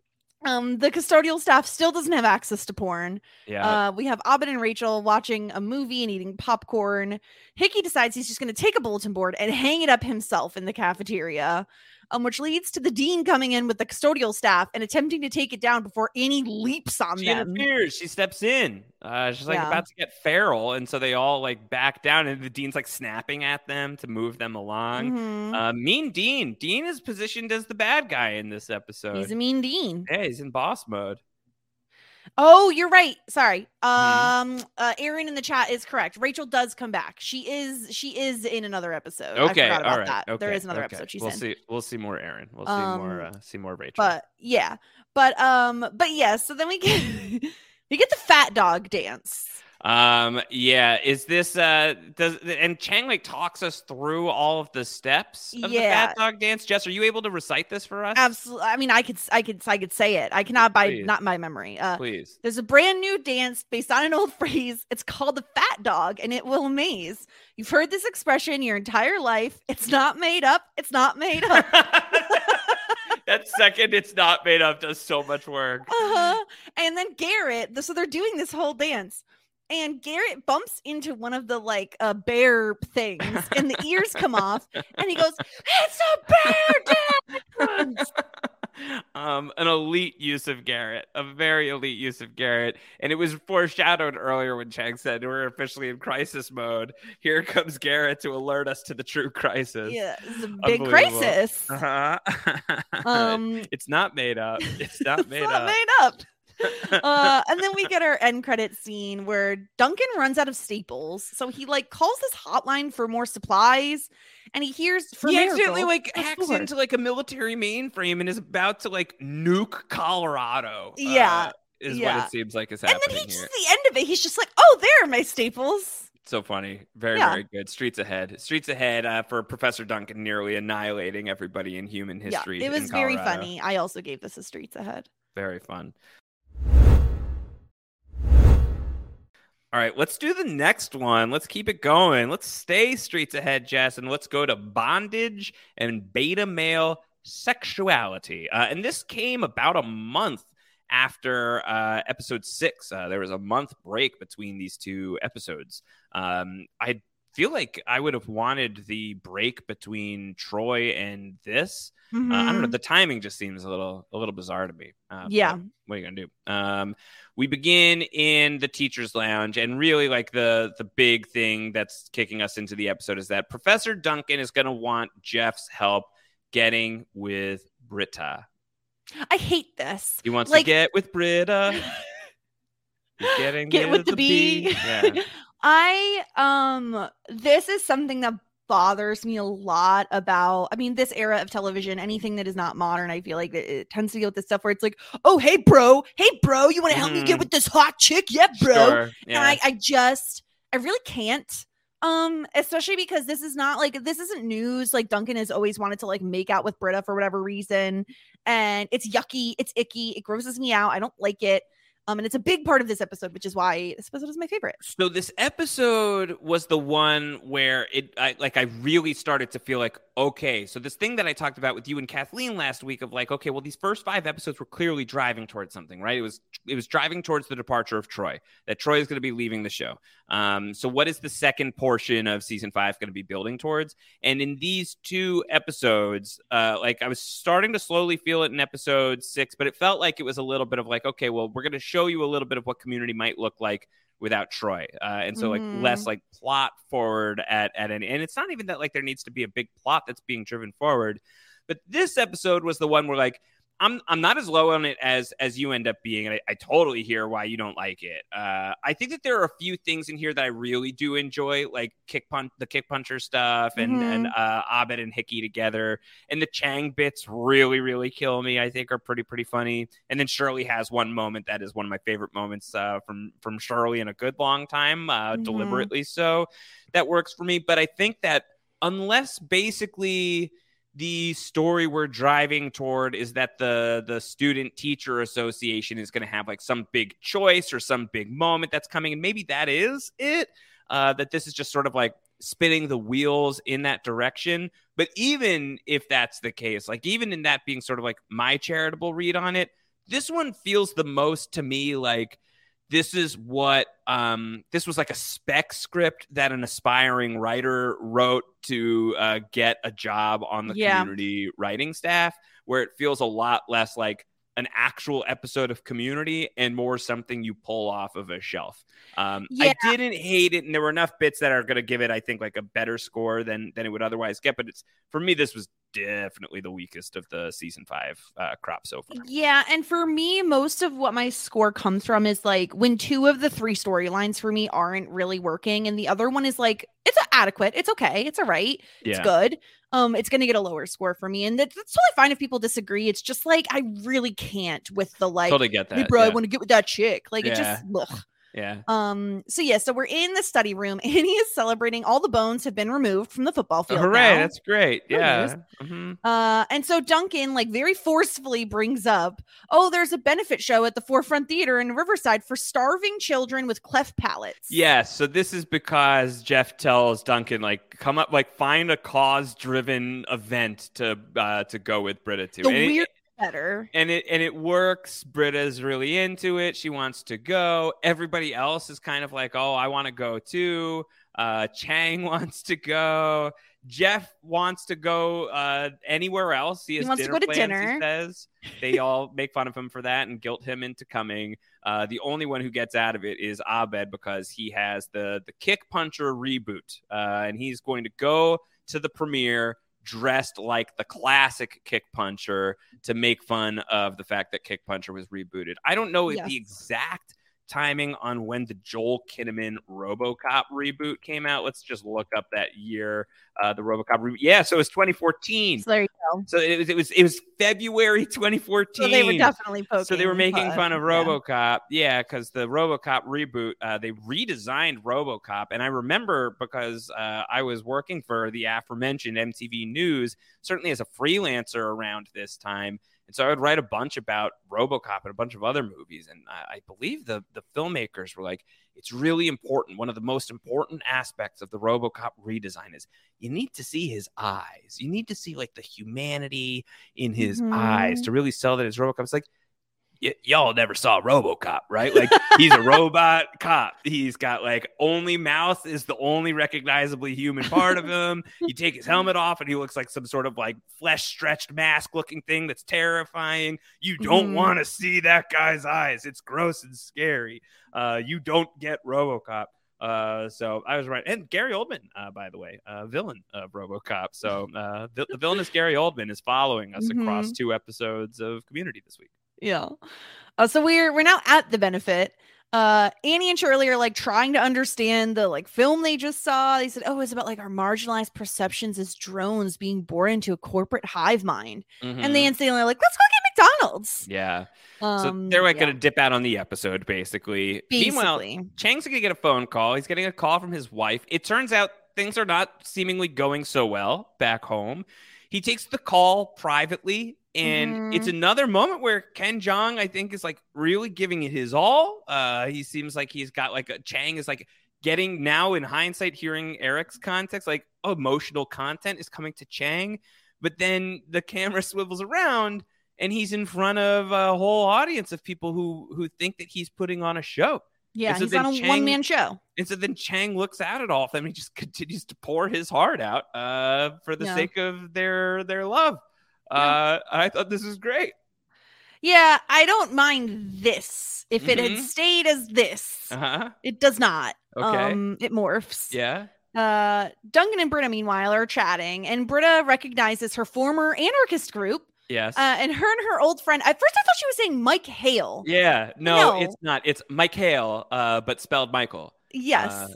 The custodial staff still doesn't have access to porn. Yeah. We have Abed and Rachel watching a movie and eating popcorn. Hickey decides he's just going to take a bulletin board and hang it up himself in the cafeteria. Which leads to the dean coming in with the custodial staff and attempting to take it down before Annie leaps on them. She interferes. She steps in. She's like about to get feral, and so they all like back down, and the dean's like snapping at them to move them along. Mean Dean. Dean is positioned as the bad guy in this episode. He's a mean dean. Yeah, he's in boss mode. Oh, you're right. Sorry. Aaron in the chat is correct. Rachel does come back. She is in another episode. Okay, I forgot about all right. that. Okay, there is another episode she's in. We'll see more Aaron. We'll see more Rachel. But yeah. But yeah, so then we get the fat dog dance. Yeah, is this and Chang like talks us through all of the steps of the fat dog dance. Jess, are you able to recite this for us? Absolutely. I mean, I could say it. I cannot not by memory. Please. There's a brand new dance based on an old phrase. It's called the fat dog, and it will amaze. You've heard this expression your entire life. It's not made up. It's not made up. That second it's not made up does so much work. And then Garrett, so they're doing this whole dance. And Garrett bumps into one of the like bear things, and the ears come off, and he goes, "It's a bear dance!" An elite use of Garrett, a very elite use of Garrett, and it was foreshadowed earlier when Chang said we're officially in crisis mode. Here comes Garrett to alert us to the true crisis. Yeah, it's a big crisis. It's not made up. It's not made up. Made up. And then we get our end credit scene where Duncan runs out of staples. So he like calls this hotline for more supplies, and he hears for he accidentally like hacks into like a military mainframe and is about to like nuke Colorado. Yeah. Is what it seems like is happening. And then he here. just the end of it, he's just like, "Oh, there are my staples." So funny. Very good. Streets ahead for Professor Duncan nearly annihilating everybody in human history. It was very funny. I also gave this a streets ahead. Very fun. All right, let's do the next one. Let's keep it going. Let's stay streets ahead, Jess, and let's go to bondage and beta male sexuality. And this came about a month after episode 6. There was a month break between these two episodes. I feel like I would have wanted the break between Troy and this. I don't know. The timing just seems a little bizarre to me. Yeah. What are you gonna do? We begin in the teacher's lounge, and really like the big thing that's kicking us into the episode is that Professor Duncan is going to want Jeff's help getting with Britta. I hate this. He wants to get with Britta. Get with the bee. Yeah. This is something that bothers me a lot about, this era of television. Anything that is not modern, I feel like it tends to deal with this stuff where it's like, oh, hey bro, you want to help me get with this hot chick? Yeah, bro. Sure. Yeah. And I really can't. Especially because this isn't news. Like Duncan has always wanted to like make out with Britta for whatever reason, and it's yucky, it's icky, it grosses me out. I don't like it. And it's a big part of this episode, which is why this episode is my favorite. So this episode was the one where I really started to feel like, okay, so this thing that I talked about with you and Kathleen last week of like, okay, well, these first 5 episodes were clearly driving towards something, right? It was driving towards the departure of Troy, that Troy is going to be leaving the show. So what is the second portion of season 5 going to be building towards? And in these 2 episodes, I was starting to slowly feel it in episode 6, but it felt like it was a little bit of like, okay, well, we're going to show you a little bit of what Community might look like without Troy. And so like less like plot forward at any, and it's not even that like there needs to be a big plot that's being driven forward, but this episode was the one where like, I'm not as low on it as you end up being, and I totally hear why you don't like it. I think that there are a few things in here that I really do enjoy, like the kick puncher stuff, and Abed and Hickey together, and the Chang bits really, really kill me. I think are pretty funny. And then Shirley has one moment that is one of my favorite moments from Shirley in a good long time, deliberately so. That works for me. But I think that unless basically the story we're driving toward is that the student teacher association is going to have like some big choice or some big moment that's coming, and maybe that is it, that this is just sort of like spinning the wheels in that direction. But even if that's the case, like even in that being sort of like my charitable read on it, this one feels the most to me like this is what this was like a spec script that an aspiring writer wrote to get a job on the Community writing staff, where it feels a lot less like an actual episode of Community and more something you pull off of a shelf. I didn't hate it, and there were enough bits that are going to give it, I think, like a better score than it would otherwise get. But for me, this was definitely the weakest of the season 5 crop so far. Yeah, and for me, most of what my score comes from is like when 2 of the 3 storylines for me aren't really working, and the other one is like it's adequate, it's okay, it's all right, it's good. It's gonna get a lower score for me, and that's totally fine if people disagree. It's just like I really can't with the like. Totally get that. Hey, bro, I want to get with that chick. Like it just. Ugh. Yeah. So we're in the study room. Annie is celebrating. All the bones have been removed from the football field. Hooray! Now. That's great. Yeah. And so Duncan like very forcefully brings up, oh, there's a benefit show at the Forefront Theater in Riverside for starving children with cleft palates. Yeah. So this is because Jeff tells Duncan like come up like find a cause-driven event to go with Britta to. Better. And it works. Britta's really into it. She wants to go. Everybody else is kind of like, oh, I want to go too. Chang wants to go. Jeff wants to go anywhere else. He wants to go to dinner. He says. They all make fun of him for that and guilt him into coming. The only one who gets out of it is Abed because he has the kick puncher reboot. And he's going to go to the premiere dressed like the classic Kick Puncher to make fun of the fact that Kick Puncher was rebooted. I don't know if the exact timing on when the Joel Kinnaman RoboCop reboot came out. Let's just look up that year. The RoboCop reboot. Yeah, so it was 2014. So there you go. So it was February 2014. So they were definitely poking. So they were making fun of RoboCop. Yeah, because the RoboCop reboot, they redesigned RoboCop, and I remember because I was working for the aforementioned MTV News, certainly as a freelancer around this time. And so I would write a bunch about RoboCop and a bunch of other movies. And I believe the filmmakers were like, it's really important. One of the most important aspects of the RoboCop redesign is you need to see his eyes. You need to see like the humanity in his eyes to really sell that as RoboCop. It's like, y'all never saw RoboCop, right? Like, he's a robot cop. He's got like only mouth is the only recognizably human part of him. You take his helmet off and he looks like some sort of like flesh stretched mask looking thing that's terrifying. You don't want to see that guy's eyes. It's gross and scary. You don't get RoboCop. So I was right. And Gary Oldman, by the way, villain of RoboCop. So the villainous Gary Oldman is following us across 2 episodes of Community this week. Yeah. So we're now at the benefit. Annie and Shirley are like trying to understand the like film they just saw. They said, "Oh, it's about like our marginalized perceptions as drones being born into a corporate hive mind." And they instantly are like, "Let's go get McDonald's." Yeah. So they're like going to dip out on the episode, basically. Meanwhile, Chang's going to get a phone call. He's getting a call from his wife. It turns out things are not seemingly going so well back home. He takes the call privately. And it's another moment where Ken Jeong, I think, is like really giving it his all. He seems like he's got like Chang is like getting now in hindsight, hearing Eric's context, like emotional content is coming to Chang. But then the camera swivels around and he's in front of a whole audience of people who think that he's putting on a show. Yeah, so he's on a one-man show. And so then Chang looks out at all of them. He just continues to pour his heart out for the sake of their love. I thought this was great. Yeah, I don't mind this. If it had stayed as this, it does not. Okay. It morphs. Yeah. Duncan and Britta, meanwhile, are chatting, and Britta recognizes her former anarchist group. Yes. And her old friend. At first, I thought she was saying Mike Hale. Yeah. No, it's not. It's Mike Hale, but spelled Michael. Yes.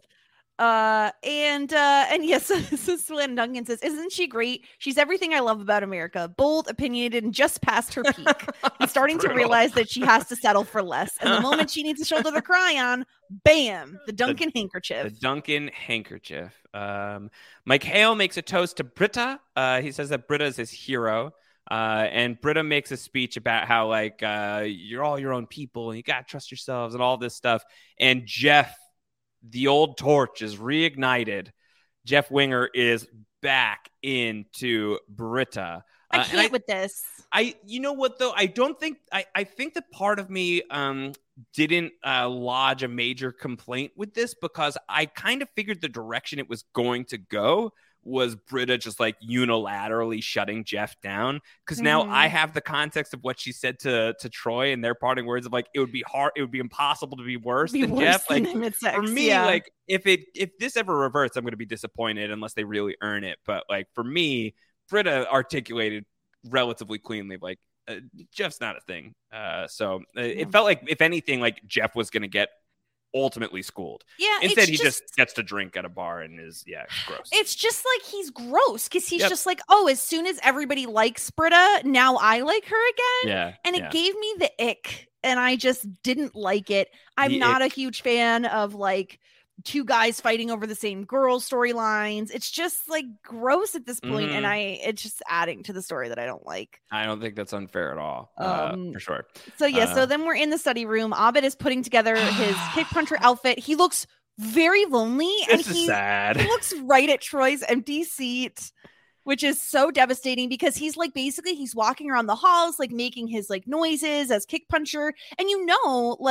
And yes, this is when Duncan says, "Isn't she great? She's everything I love about America. Bold, opinionated, and just past her peak. And starting to realize that she has to settle for less. And the moment she needs a shoulder to cry on, bam, the Duncan handkerchief." The Duncan handkerchief. Mike Hale makes a toast to Britta. He says that Britta is his hero. And Britta makes a speech about how like you're all your own people and you gotta trust yourselves and all this stuff. And Jeff, the old torch, is reignited. Jeff Winger is back into Britta. I can't with this. You know what though? I don't think I think that part of me didn't lodge a major complaint with this because I kind of figured the direction it was going to go was Britta just like unilaterally shutting Jeff down. Because now I have the context of what she said to Troy and their parting words of like, it would be impossible to be worse than Jeff. Like for me, like if this ever reverts, I'm going to be disappointed unless they really earn it. But like for me, Britta articulated relatively cleanly, like Jeff's not a thing. So it felt like if anything, like Jeff was going to get ultimately schooled. Yeah. Instead, he just gets to drink at a bar and is gross. It's just like he's gross because he's just like, oh, as soon as everybody likes Britta, now I like her again. Yeah. And it gave me the ick, and I just didn't like it. I'm not a huge fan of like two guys fighting over the same girl storylines. It's just like gross at this point, and it's just adding to the story that I don't like. I don't think that's unfair at all, for sure. So so then we're in the study room. Abed is putting together his Kick Puncher outfit. He looks very lonely, and he's sad. He looks right at Troy's empty seat, which is so devastating because he's like basically he's walking around the halls like making his like noises as Kick Puncher, and like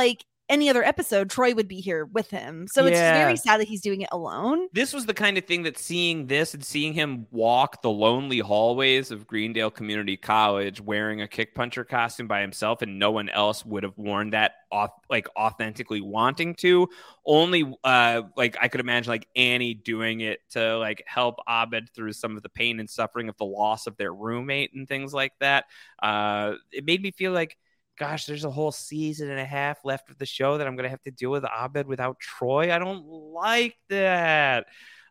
any other episode, Troy would be here with him. So it's just very sad that he's doing it alone. This was the kind of thing that seeing this and seeing him walk the lonely hallways of Greendale Community College wearing a kick puncher costume by himself, and no one else would have worn that authentically wanting to. Only like I could imagine like Annie doing it to like help Abed through some of the pain and suffering of the loss of their roommate and things like that. It made me feel like, gosh, there's a whole season and a half left of the show that I'm going to have to deal with Abed without Troy. I don't like that.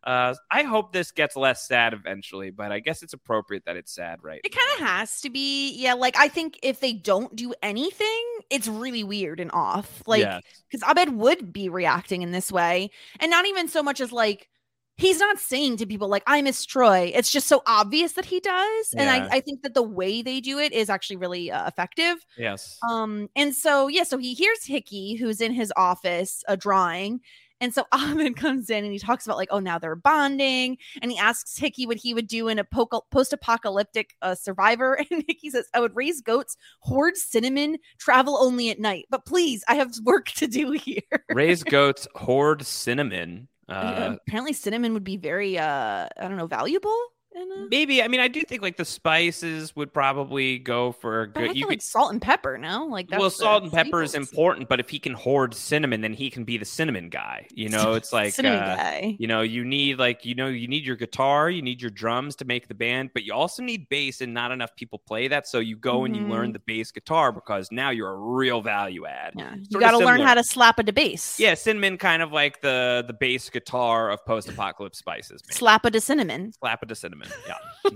I hope this gets less sad eventually, but I guess it's appropriate that it's sad, right? It kind of has to be. Yeah, like I think if they don't do anything, it's really weird and off. Like, because Abed would be reacting in this way. And not even so much as like, he's not saying to people like, I miss Troy. It's just so obvious that he does. And I think that the way they do it is actually really effective. Yes. And so, so he hears Hickey, who's in his office, drawing. And so Abed comes in and he talks about like, oh, now they're bonding. And he asks Hickey what he would do in a post-apocalyptic survivor. And Hickey says, I would raise goats, hoard cinnamon, travel only at night. But please, I have work to do here. Raise goats, hoard cinnamon. Apparently cinnamon would be very, valuable. Maybe. I mean, I do think like the spices would probably go for good. I feel like salt and pepper. No, like that's, well, salt and pepper is important, but if he can hoard cinnamon, then he can be the cinnamon guy. You know, it's like cinnamon guy. You know, you need you need your guitar, you need your drums to make the band, but you also need bass, and not enough people play that. So you go and you learn the bass guitar because now you're a real value add. Yeah, you got to learn how to slap a bass. Yeah, cinnamon, kind of like the bass guitar of post-apocalypse spices. Maybe. Slap a cinnamon. Slap a cinnamon. Yeah.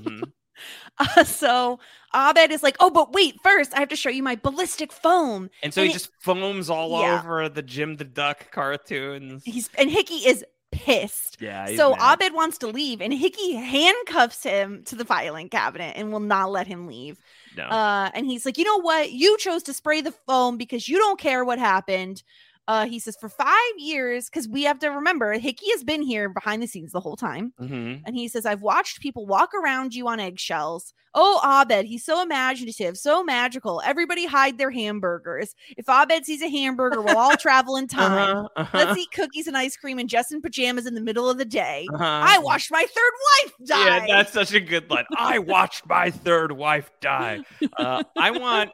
Mm-hmm. So Abed is like, oh, but wait, first I have to show you my ballistic foam. And so he just foams all over the Jim the Duck cartoons. And Hickey is pissed. Yeah. So Abed wants to leave, and Hickey handcuffs him to the filing cabinet and will not let him leave. No. And he's like, you know what? You chose to spray the foam because you don't care what happened. He says for 5 years, because we have to remember Hickey has been here behind the scenes the whole time. Mm-hmm. And he says, I've watched people walk around you on eggshells. Oh, Abed, he's so imaginative, so magical. Everybody hide their hamburgers. If Abed sees a hamburger, we'll all travel in time. Let's eat cookies and ice cream and just in pajamas in the middle of the day. I watched my third wife die. Yeah, that's such a good line. I watched my third wife die. I want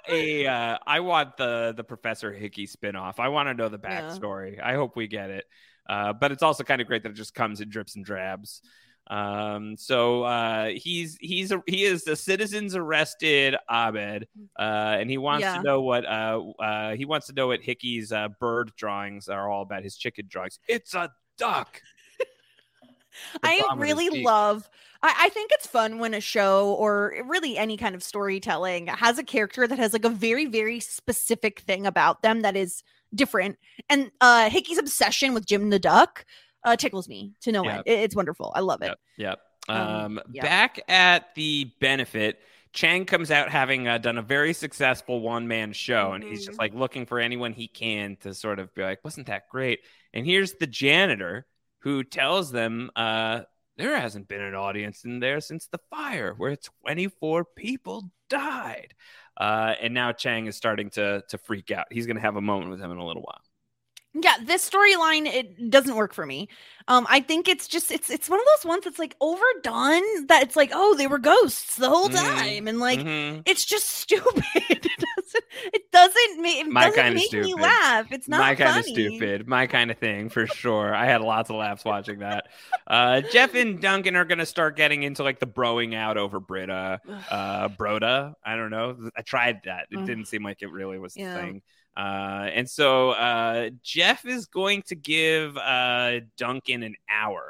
the Professor Hickey spinoff. I want to know the backstory. I hope we get it. But it's also kind of great that it just comes in drips and drabs. So he is the citizens arrested Abed, and he wants to know what Hickey's bird drawings are all about. His chicken drawings. It's a duck. I really love. I think it's fun when a show or really any kind of storytelling has a character that has like a very, very specific thing about them that is different. And Hickey's obsession with Jim the Duck tickles me to no end. It's wonderful. I love it. Yep. Back at the benefit, Chang comes out having done a very successful one-man show, and he's just like looking for anyone he can to sort of be like, wasn't that great? And here's the janitor who tells them there hasn't been an audience in there since the fire where 24 people died. And now Chang is starting to freak out. He's going to have a moment with him in a little while. Yeah, this storyline, it doesn't work for me. I think it's just it's one of those ones that's like overdone, that it's like, oh, they were ghosts the whole time, and like it's just stupid. It doesn't make me laugh. It's not my kind funny. of stupid, my kind of thing for sure. I had lots of laughs watching that. Jeff and Duncan are gonna start getting into like the broing out over Britta, Broda. I don't know. I tried that. It didn't seem like it really was the thing. And so Jeff is going to give Duncan an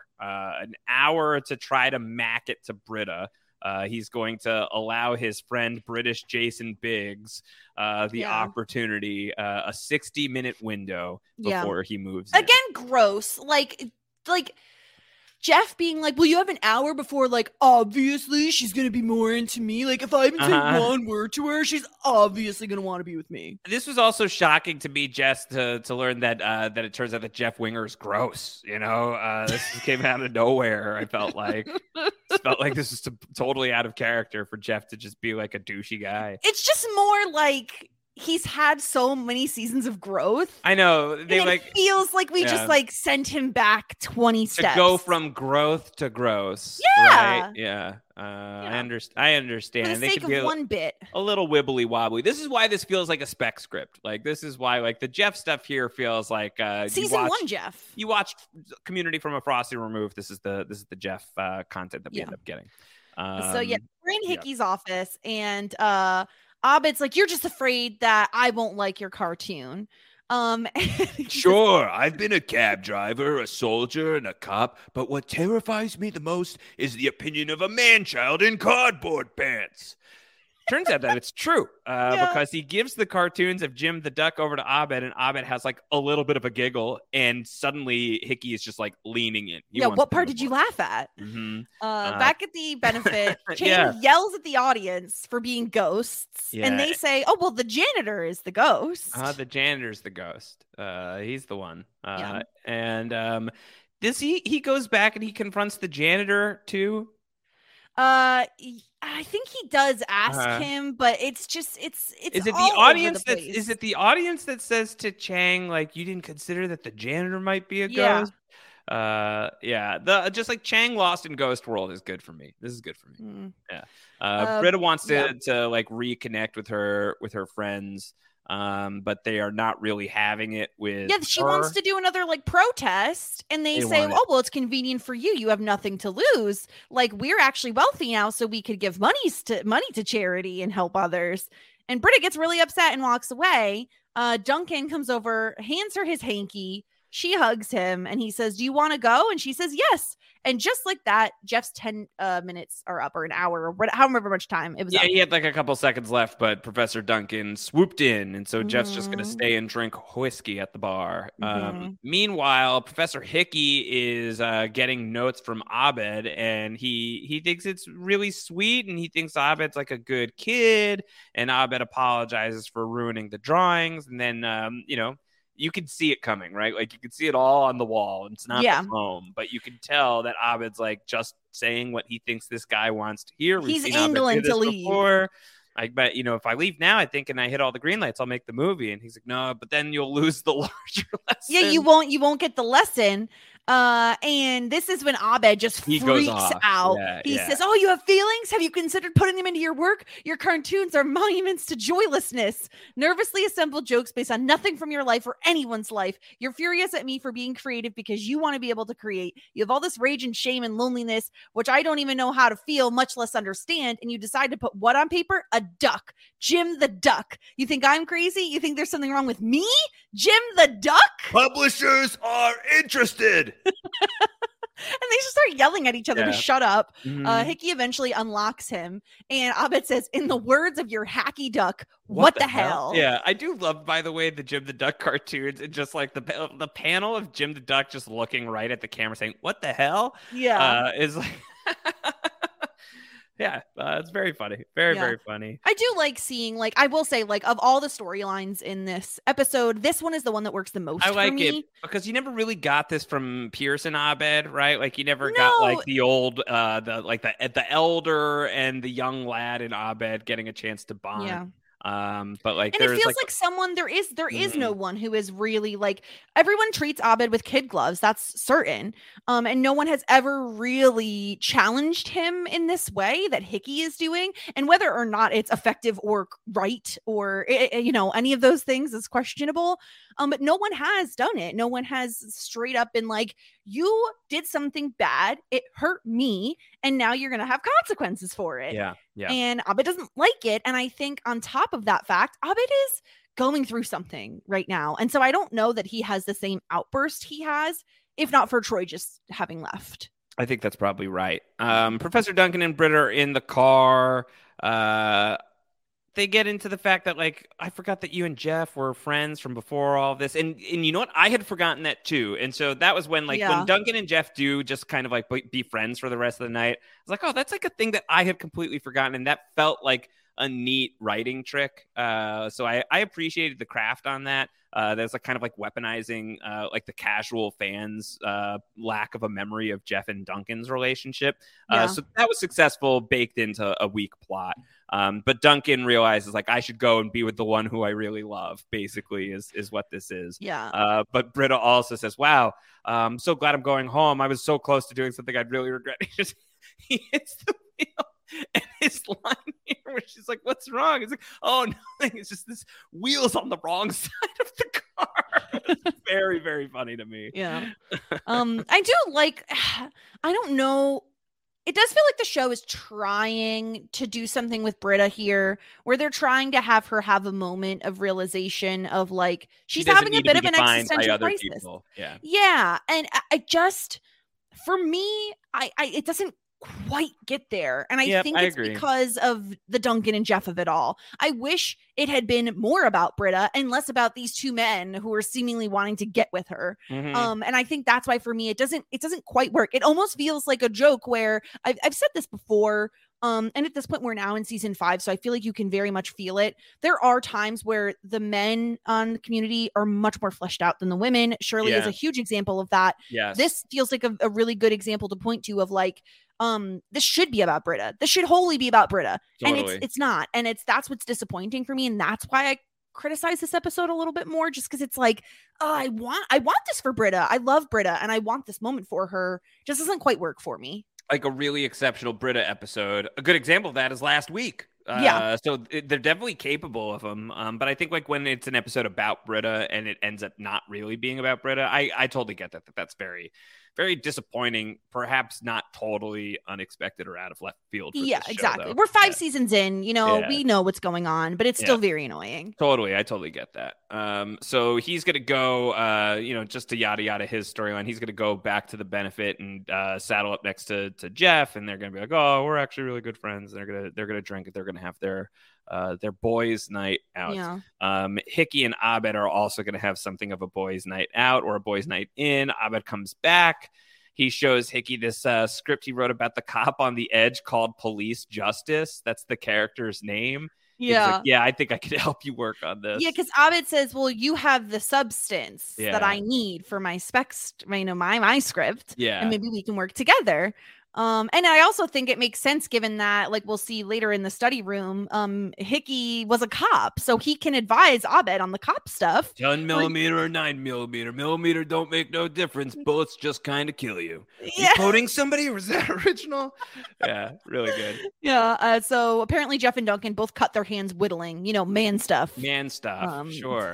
hour to try to mack it to Britta. He's going to allow his friend British Jason Biggs the opportunity, a 60-minute window before he moves in. Again, gross. Like Jeff being like, well, you have an hour before, like, obviously she's going to be more into me. Like, if I even say one word to her, she's obviously going to want to be with me. This was also shocking to me, Jess, to learn that it turns out that Jeff Winger is gross. You know, this came out of nowhere, I felt like. It felt like this was totally out of character for Jeff to just be like a douchey guy. It's just more like he's had so many seasons of growth. I know they it feels like we just like sent him back 20 steps to go from growth to gross. Yeah, right? Yeah. I understand. For the sake of one bit, a little wibbly wobbly. This is why this feels like a spec script. Like this is why like the Jeff stuff here feels like season 1 Jeff. You watched Community from a Frosty Remove. This is the Jeff content that we end up getting. So we're in Hickey's office, and Abed's like, "You're just afraid that I won't like your cartoon." Sure, I've been a cab driver, a soldier, and a cop, but what terrifies me the most is the opinion of a man-child in cardboard pants. Turns out that it's true because he gives the cartoons of Jim the Duck over to Abed, and Abed has like a little bit of a giggle, and suddenly Hickey is just like leaning in. What part did you laugh at? Mm-hmm. Back at the benefit, Chang yells at the audience for being ghosts, and they say, "Oh, well, the janitor is the ghost." The janitor's the ghost. He's the one. And this he goes back and he confronts the janitor too. I think he does ask him, but it's just it's is it the audience that is it the audience that says to Chang like you didn't consider that the janitor might be a ghost? Just like Chang lost in Ghost World is good for me. This is good for me. Britta wants to like reconnect with her friends. But they are not really having it with she wants to do another like protest, and they say, "Oh, well, it's convenient for you. You have nothing to lose. Like, we're actually wealthy now, so we could give money to charity and help others." And Britta gets really upset and walks away. Duncan comes over, hands her his hanky. She hugs him, and he says, "Do you want to go?" And she says, "Yes." And just like that, Jeff's 10 minutes are up, or an hour, or however much time it was. Yeah, he had like a couple seconds left, but Professor Duncan swooped in, and so Jeff's just going to stay and drink whiskey at the bar. Meanwhile, Professor Hickey is getting notes from Abed, and he thinks it's really sweet, and he thinks Abed's like a good kid, and Abed apologizes for ruining the drawings, and then you can see it coming, right? Like you can see it all on the wall. And it's not the foam, but you can tell that Abed's like just saying what he thinks this guy wants to hear. He's angling to leave. Before. I bet, if I leave now, I think, and I hit all the green lights, I'll make the movie. And he's like, no, but then you'll lose the larger lesson. Yeah, you won't get the lesson. And this is when Abed just freaks out. He says, "Oh, you have feelings? Have you considered putting them into your work? Your cartoons are monuments to joylessness. Nervously assembled jokes based on nothing from your life or anyone's life. You're furious at me for being creative because you want to be able to create. You have all this rage and shame and loneliness, which I don't even know how to feel, much less understand. And you decide to put what on paper? A duck. Jim the Duck. You think I'm crazy? You think there's something wrong with me? Jim the Duck?" Publishers are interested. And they just start yelling at each other to shut up. Hickey eventually unlocks him, and Abed says, "In the words of your hacky duck, what the hell?" Yeah, I do love, by the way, the Jim the Duck cartoons, and just like the panel of Jim the Duck just looking right at the camera saying, "What the hell?" Is like it's very funny. Very funny. I do like seeing, like, I will say, like, of all the storylines in this episode, this one is the one that works the most. I like for me. it because you never really got this from Pierce and Abed, right? Like, you never got like the old, the elder and the young lad in Abed getting a chance to bond. Yeah. But like, and it feels like someone there is no one who is really like, everyone treats Abed with kid gloves, that's certain, and no one has ever really challenged him in this way that Hickey is doing, and whether or not it's effective or right or any of those things is questionable, but no one has done it. No one has straight up been like, you did something bad, it hurt me, and now you're gonna have consequences for it. Yeah. And Abed doesn't like it. And I think on top of that fact, Abed is going through something right now. And so I don't know that he has the same outburst he has, if not for Troy just having left. I think that's probably right. Professor Duncan and Britta are in the car. They get into the fact that, like, I forgot that you and Jeff were friends from before all of this. And you know what? I had forgotten that too. And so that was when, like, when Duncan and Jeff do just kind of like be friends for the rest of the night, I was like, oh, that's like a thing that I had completely forgotten. And that felt like a neat writing trick. So I appreciated the craft on that. There's like kind of like weaponizing like the casual fans' lack of a memory of Jeff and Duncan's relationship. So that was successful, baked into a weak plot. But Duncan realizes like I should go and be with the one who I really love, basically is what this is. Yeah. But Britta also says, wow, I'm so glad I'm going home. I was so close to doing something I'd really regret. He hits the wheel, and his line here where she's like, what's wrong? He's like, oh, nothing. It's just this wheel's on the wrong side of the car. It's very, very funny to me. Yeah. I do like, I don't know. It does feel like the show is trying to do something with Britta here, where they're trying to have her have a moment of realization of like, she's having a bit of an existential crisis. People. Yeah. Yeah. And I just, for me, it doesn't quite get there. And I think it's because of the Duncan and Jeff of it all. I wish it had been more about Britta and less about these two men who are seemingly wanting to get with her. And I think that's why for me it doesn't quite work. It almost feels like a joke where I've said this before. And at this point, we're now in season 5, so I feel like you can very much feel it. There are times where the men on Community are much more fleshed out than the women. Shirley is a huge example of that. Yes. This feels like a really good example to point to of like, this should be about Britta. This should wholly be about Britta. Totally. And it's not. And that's what's disappointing for me. And that's why I criticize this episode a little bit more, just because it's like, oh, I want this for Britta. I love Britta and I want this moment for her. Just doesn't quite work for me. Like a really exceptional Britta episode. A good example of that is last week. So they're definitely capable of them. But I think like when it's an episode about Britta and it ends up not really being about Britta, I totally get that. That's very, very disappointing. Perhaps not totally unexpected or out of left field. For this show, exactly. though. We're 5 seasons in, we know what's going on, but it's still very annoying. Totally. I totally get that. So he's going to go, just to yada yada his storyline. He's going to go back to the benefit and saddle up next to Jeff. And they're going to be like, oh, we're actually really good friends. They're going to drink it. They're going to have their boys' night out. Yeah. Hickey and Abed are also going to have something of a boys' night out or a boys' night in. Abed comes back. He shows Hickey this script he wrote about the cop on the edge called Police Justice. That's the character's name. Yeah. Like, I think I could help you work on this. Yeah, because Abed says, well, you have the substance that I need for my specs, my script. Yeah. And maybe we can work together. And I also think it makes sense given that, like we'll see later in the study room, Hickey was a cop, so he can advise Abed on the cop stuff. 10 millimeter or 9 millimeter. Millimeter don't make no difference. Bullets just kind of kill you. Yeah. You quoting somebody, or was that original? Yeah, really good. Yeah. So apparently Jeff and Duncan both cut their hands whittling, man stuff. Man stuff, sure.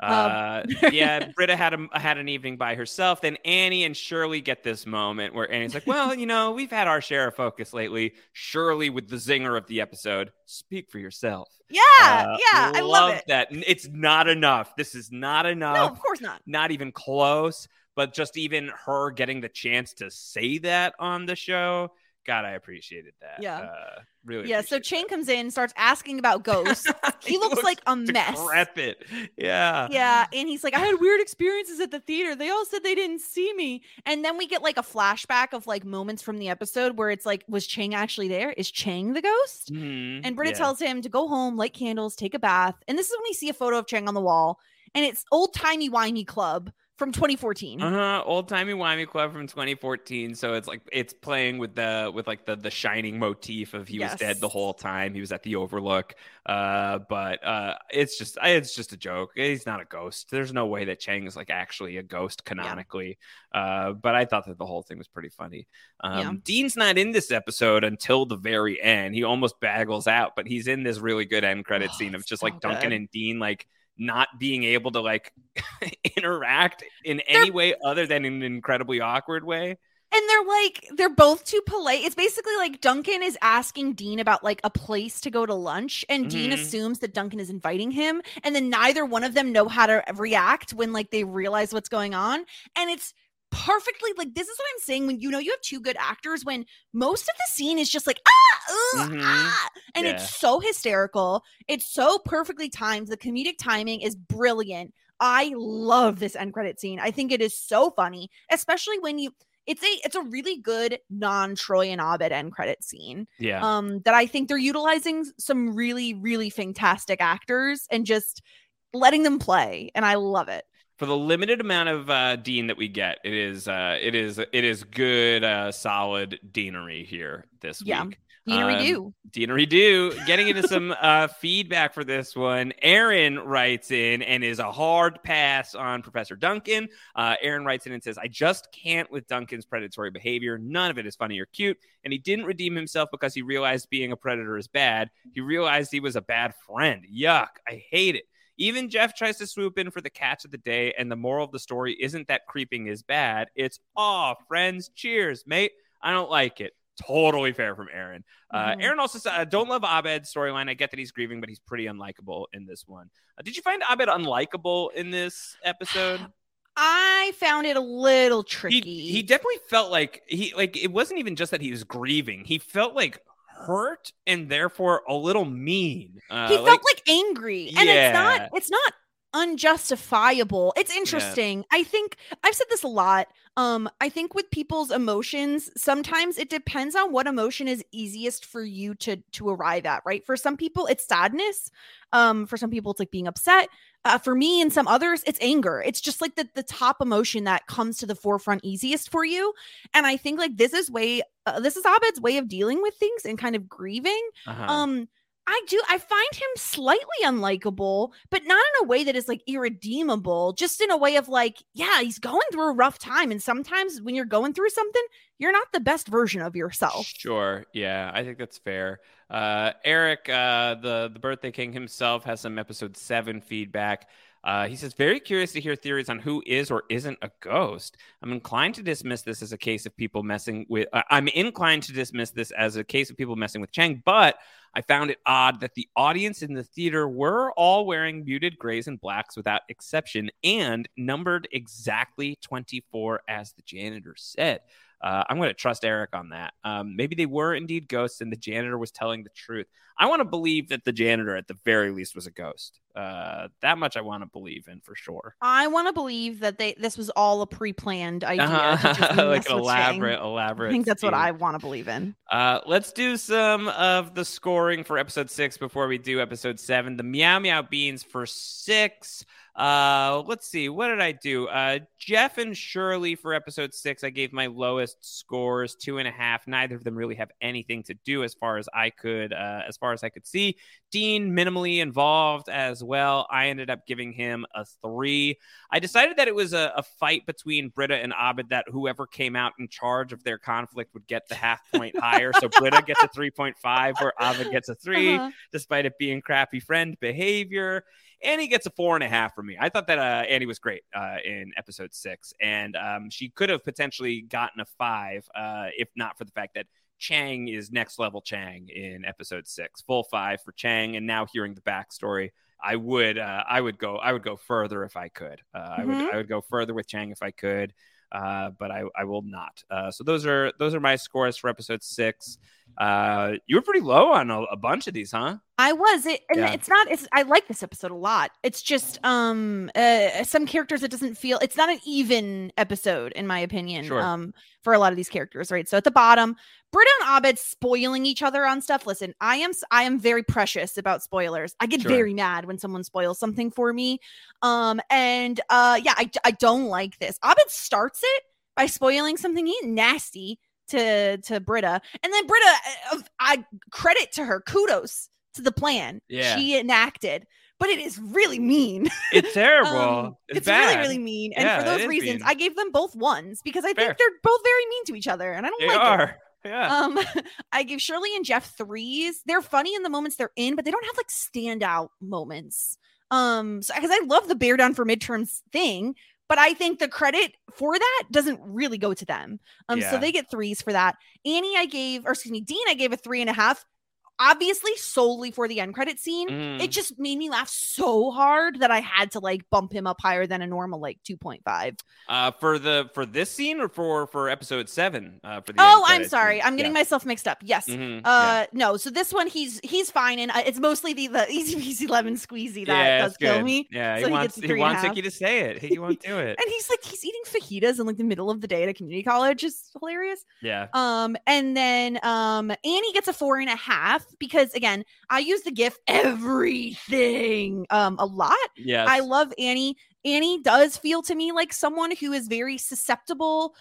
Britta had an evening by herself. Then Annie and Shirley get this moment where Annie's like, well, we've had our share of focus lately. Shirley with the zinger of the episode. Speak for yourself. Yeah. I love it. That. It's not enough. This is not enough. No, of course not. Not even close. But just even her getting the chance to say that on the show. God, I appreciated that. Yeah. Really. Yeah. So Chang comes in, starts asking about ghosts. He looks like a mess. Decrepit. Yeah. Yeah. And he's like, I had weird experiences at the theater. They all said they didn't see me. And then we get like a flashback of like moments from the episode where it's like, was Chang actually there? Is Chang the ghost? Mm-hmm. And Britta tells him to go home, light candles, take a bath. And this is when we see a photo of Chang on the wall. And it's Old Timey Wimey Club from 2014. Old Timey Wimey Club from 2014. So it's playing with the shining motif of he was dead the whole time. He was at the Overlook. But it's just a joke. He's not a ghost. There's no way that Chang is like actually a ghost canonically. But I thought that the whole thing was pretty funny. Dean's not in this episode until the very end. He almost baggles out, but he's in this really good end credit scene of just like Duncan and Dean like not being able to like interact in any way other than in an incredibly awkward way. And they're both too polite. It's basically like Duncan is asking Dean about like a place to go to lunch, and Dean assumes that Duncan is inviting him, and then neither one of them know how to react when like they realize what's going on. And it's perfectly like, this is what I'm saying when you have two good actors, when most of the scene is just like and it's so hysterical, it's so perfectly timed, the comedic timing is brilliant. I love this end credit scene. I think it is so funny, especially when it's a really good non-Troy and Abed end credit scene. Yeah. That I think they're utilizing some really, really fantastic actors and just letting them play, and I love it. For the limited amount of Dean that we get, it is good, solid Deanery here this week. Deanery do. Getting into some feedback for this one. Aaron writes in and is a hard pass on Professor Duncan. Aaron writes in and says, I just can't with Duncan's predatory behavior. None of it is funny or cute. And he didn't redeem himself because he realized being a predator is bad. He realized he was a bad friend. Yuck. I hate it. Even Jeff tries to swoop in for the catch of the day, and the moral of the story isn't that creeping is bad. It's, friends, cheers, mate. I don't like it. Totally fair from Aaron. Aaron also said, don't love Abed's storyline. I get that he's grieving, but he's pretty unlikable in this one. Did you find Abed unlikable in this episode? I found it a little tricky. He definitely felt like it wasn't even just that he was grieving. He felt like hurt and therefore a little mean. He felt like angry, and it's not unjustifiable. It's interesting. Yeah. I think I've said this a lot. I think with people's emotions, sometimes it depends on what emotion is easiest for you to arrive at, right? For some people, it's sadness. For some people, it's like being upset. For me and some others, it's anger. It's just like the top emotion that comes to the forefront easiest for you. And I think like this is Abed's way of dealing with things and kind of grieving. I find him slightly unlikable, but not in a way that is like irredeemable, just in a way of like, yeah, he's going through a rough time. And sometimes when you're going through something, you're not the best version of yourself. Sure. Yeah, I think that's fair. Eric, the Birthday King himself, has some episode 7 feedback. He says, very curious to hear theories on who is or isn't a ghost. I'm inclined to dismiss this as a case of people messing with Chang, but I found it odd that the audience in the theater were all wearing muted grays and blacks without exception and numbered exactly 24 as the janitor said. I'm going to trust Eric on that. Maybe they were indeed ghosts and the janitor was telling the truth. I want to believe that the janitor at the very least was a ghost. That much I want to believe in for sure. I want to believe that this was all a pre-planned idea. Like an elaborate. I think that's what I want to believe in. Let's do some of the scoring for episode 6 before we do episode 7. The Meow Meow Beans for 6. Let's see. What did I do? Jeff and Shirley for episode 6. I gave my lowest scores 2.5. Neither of them really have anything to do as far as I could see. Dean minimally involved as well. I ended up giving him a 3. I decided that it was a fight between Britta and Abed, that whoever came out in charge of their conflict would get the half point higher. So Britta gets a 3.5 where Abed gets a 3, despite it being crappy friend behavior. Annie gets a 4.5 from me. I thought that Annie was great in episode 6, and she could have potentially gotten a 5 if not for the fact that Chang is next level Chang in episode 6. Full 5 for Chang, and now hearing the backstory, I would go further if I could. I would go further with Chang if I could, but I will not. So those are my scores for episode 6. You were pretty low on a bunch of these, huh? I was. I like this episode a lot. It's just some characters, it doesn't feel, it's not an even episode in my opinion. Sure. For a lot of these characters, right? So at the bottom, Britta and Abed spoiling each other on stuff. Listen, I am very precious about spoilers. I get very mad when someone spoils something for me. I don't like this. Abed starts it by spoiling something nasty to Britta, and then Britta, I credit to her, kudos to the plan she enacted, but it is really mean. It's terrible. It's really, really mean, and for those reasons mean. I gave them both 1s because I think they're both very mean to each other, and I don't like it. Yeah. I give Shirley and Jeff 3s. They're funny in the moments they're in, but they don't have like standout moments. Because I love the bear down for midterms thing, but I think the credit for that doesn't really go to them. So they get 3s for that. Dean, I gave a 3.5. Obviously, solely for the end credit scene. It just made me laugh so hard that I had to like bump him up higher than a normal like 2.5. For this scene or for episode 7? I'm sorry, I'm getting myself mixed up. Yes. No. So this one he's fine, and it's mostly the easy peasy lemon squeezy that does kill me. Yeah, so he wants Icky to say it. He won't do it. And he's eating fajitas in like the middle of the day at a community college. Is hilarious. Yeah. And then Annie gets a 4.5. because again, I use the GIF everything a lot. Yes. I love Annie. Annie does feel to me like someone who is very susceptible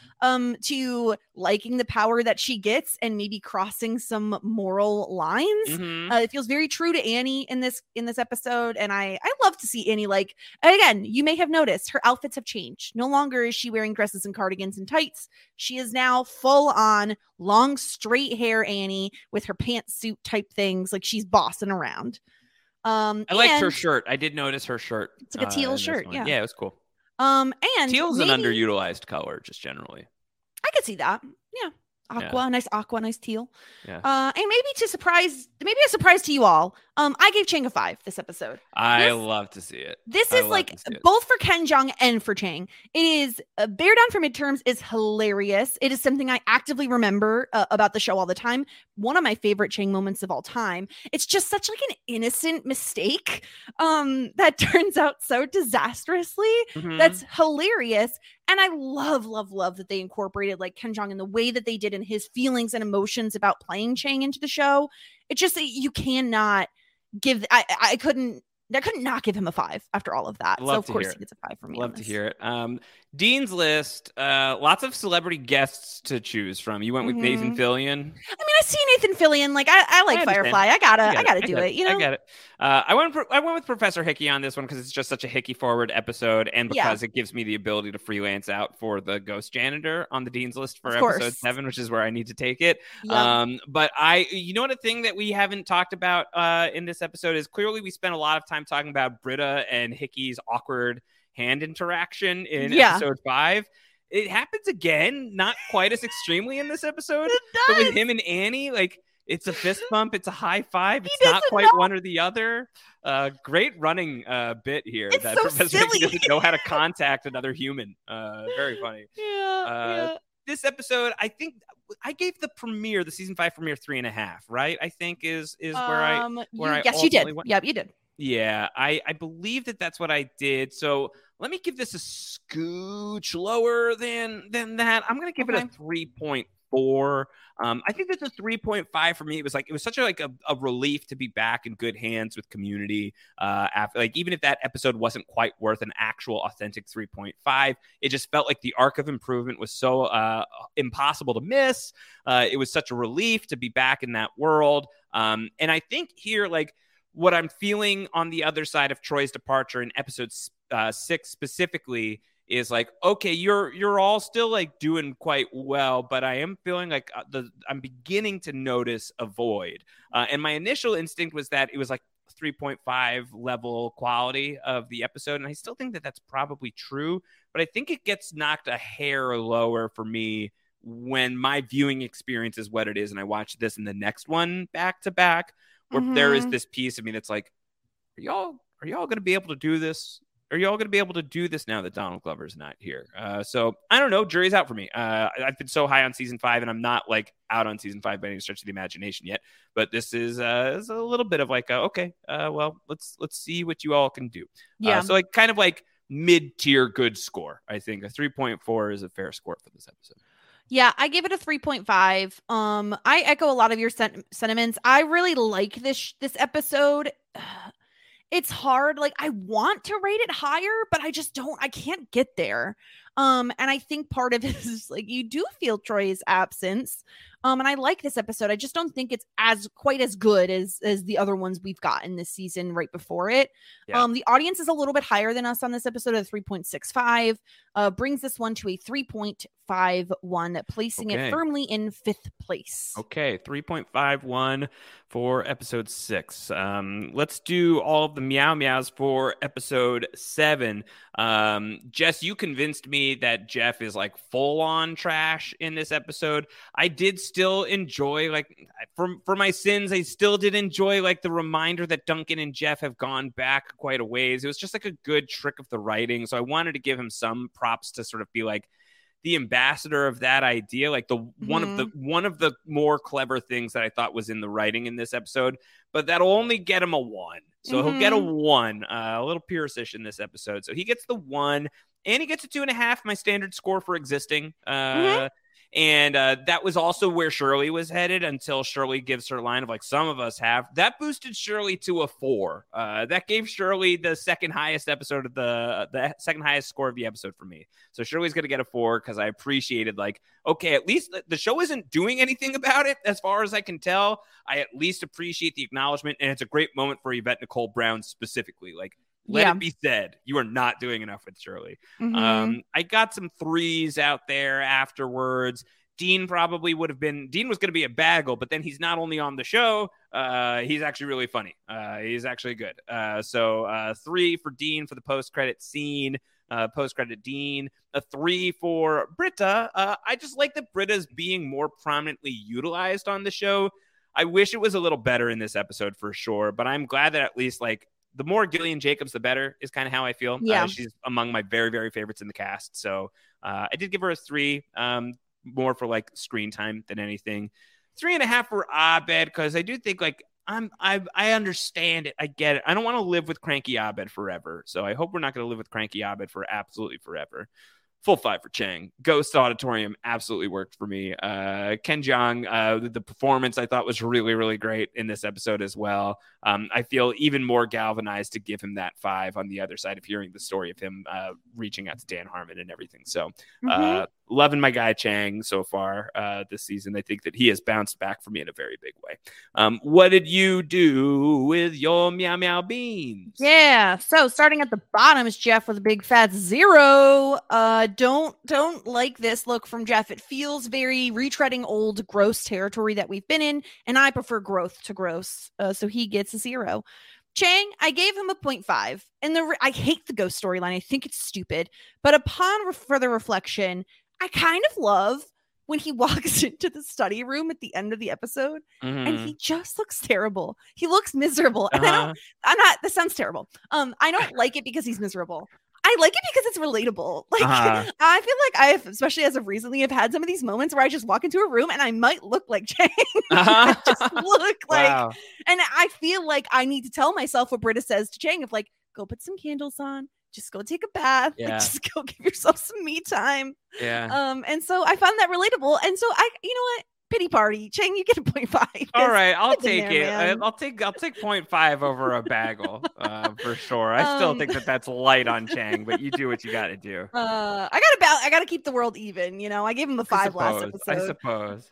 to liking the power that she gets and maybe crossing some moral lines. It feels very true to Annie in this episode, and I love to see Annie, like, again, you may have noticed her outfits have changed. No longer is she wearing dresses and cardigans and tights. She is now full on long straight hair Annie with her pantsuit type things, like she's bossing around. I liked her shirt. I did notice her shirt. It's like a teal shirt. Yeah, it was cool. And teal's an underutilized color, just generally. I could see that. Yeah, nice aqua, nice teal. Yeah. And maybe a surprise to you all. I gave Chang a 5 this episode. I love to see it. This is like both for Ken Jeong and for Chang. It is Bear Down for Midterms is hilarious. It is something I actively remember about the show all the time. One of my favorite Chang moments of all time. It's just such like an innocent mistake that turns out so disastrously. That's hilarious. And I love that they incorporated like Ken Jeong in the way that they did in his feelings and emotions about playing Chang into the show. It's just that you cannot give. I couldn't not give him a 5 after all of that. So of course he gets a 5 for me. Love to hear it. Dean's List, lots of celebrity guests to choose from. You went with Nathan Fillion. I mean, I see Nathan Fillion. Like I like Firefly. I gotta do it. You know, I get it. I went with Professor Hickey on this one because it's just such a Hickey forward episode, and because it gives me the ability to freelance out for the Ghost Janitor on the Dean's List for episode 7, which is where I need to take it. But you know what, a thing that we haven't talked about in this episode is clearly we spent a lot of time talking about Britta and Hickey's awkward hand interaction in episode 5. It happens again, not quite as extremely in this episode, but with him and Annie, like, it's a fist bump, it's a high five, it's not quite one or the other. Great running bit here. It's that so Professor silly. Hickey doesn't know how to contact another human. Very funny. This episode, I think I gave the season 5 premiere 3.5, right? I think is where I yes, you did. Went. Yep, you did. Yeah, I believe that's what I did. So let me give this a scooch lower than that. I'm going to give it a 3.4. I think that's a 3.5 for me. It was such a relief to be back in good hands with Community. After, like, even if that episode wasn't quite worth an actual authentic 3.5, it just felt like the arc of improvement was so impossible to miss. It was such a relief to be back in that world. And I think here, like, what I'm feeling on the other side of Troy's departure in episode 6 specifically is like, okay, you're all still like doing quite well, but I am feeling like I'm beginning to notice a void. And my initial instinct was that it was like 3.5 level quality of the episode, and I still think that that's probably true, but I think it gets knocked a hair lower for me when my viewing experience is what it is, and I watch this and the next one back to back. Where there is this piece of me that's like, are y'all going to be able to do this? Are y'all going to be able to do this now that Donald Glover's not here? So I don't know. Jury's out for me. I've been so high on season 5, and I'm not like out on season 5 by any stretch of the imagination yet. But this is a little bit of like, okay, well, let's see what you all can do. Yeah. So like kind of like mid-tier good score. I think a 3.4 is a fair score for this episode. Yeah, I give it a 3.5. I echo a lot of your sentiments. I really like this episode. It's hard. Like, I want to rate it higher, but I can't get there. And I think part of it is like, you do feel Troy's absence. And I like this episode. I just don't think it's quite as good as the other ones we've gotten this season right before it. Yeah. The audience is a little bit higher than us on this episode at 3.65, brings this one to a 3.51, placing it firmly in 5th place. Okay, 3.51 for episode 6. Let's do all of the meow meows for episode 7. Jess, you convinced me that Jeff is like full on trash in this episode. I did still enjoy, like, for my sins, I still did enjoy like the reminder that Duncan and Jeff have gone back quite a ways. It was just like a good trick of the writing. So I wanted to give him some props to sort of be like the ambassador of that idea, like one of the more clever things that I thought was in the writing in this episode, but that'll only get him a 1. So he'll get a 1, a little Pierce-ish in this episode. So he gets the 1, and he gets a 2.5, my standard score for existing. And that was also where Shirley was headed until Shirley gives her line of like, some of us have. That boosted Shirley to a 4. That gave Shirley the second highest episode of the second highest score of the episode for me. So Shirley's going to get a 4 because I appreciated like, okay, at least the show isn't doing anything about it as far as I can tell. I at least appreciate the acknowledgement, and it's a great moment for Yvette Nicole Brown specifically. Like, let it be said, you are not doing enough with Shirley. I got some 3s out there afterwards. Dean probably would have been, Dean was going to be a bagel, but then he's not only on the show, he's actually really funny. He's actually good. So 3 for Dean for the post-credit scene, post-credit Dean. A 3 for Britta. I just like that Britta's being more prominently utilized on the show. I wish it was a little better in this episode for sure, but I'm glad that at least like, the more Gillian Jacobs, the better is kind of how I feel. Yeah. She's among my very, very favorites in the cast. So I did give her a 3, more for like screen time than anything. 3.5 for Abed, because I do think like I understand it. I get it. I don't want to live with cranky Abed forever. So I hope we're not going to live with cranky Abed for absolutely forever. Full 5 for Chang. Ghost Auditorium absolutely worked for me. Ken Jeong, the performance I thought was really, really great in this episode as well. I feel even more galvanized to give him that 5 on the other side of hearing the story of him reaching out to Dan Harmon and everything. So loving my guy Chang so far this season. I think that he has bounced back for me in a very big way. What did you do with your Meow Meow Beans? Yeah, so starting at the bottom is Jeff with a big fat 0. Don't like this look from Jeff. It feels very retreading old gross territory that we've been in, and I prefer growth to gross. So he gets a 0. Chang, I gave him a 0.5. And I hate the ghost storyline. I think it's stupid. But upon further reflection, I kind of love when he walks into the study room at the end of the episode and he just looks terrible. He looks miserable. And this sounds terrible. I don't like it because he's miserable. I like it because it's relatable. Like I feel like I've, especially as of recently, I've had some of these moments where I just walk into a room and I might look like Chang. I just look like, and I feel like I need to tell myself what Britta says to Chang of like, go put some candles on, just go take a bath, like, just go give yourself some me time. And so I found that relatable. And so you know what? Pity party. Chang, you get a 0.5. All right, I'll take it. I'll take 0.5 over a bagel for sure. I still think that's light on Chang, but you do what you got to do. I gotta keep the world even. You know, I gave him a 5 last episode. I suppose.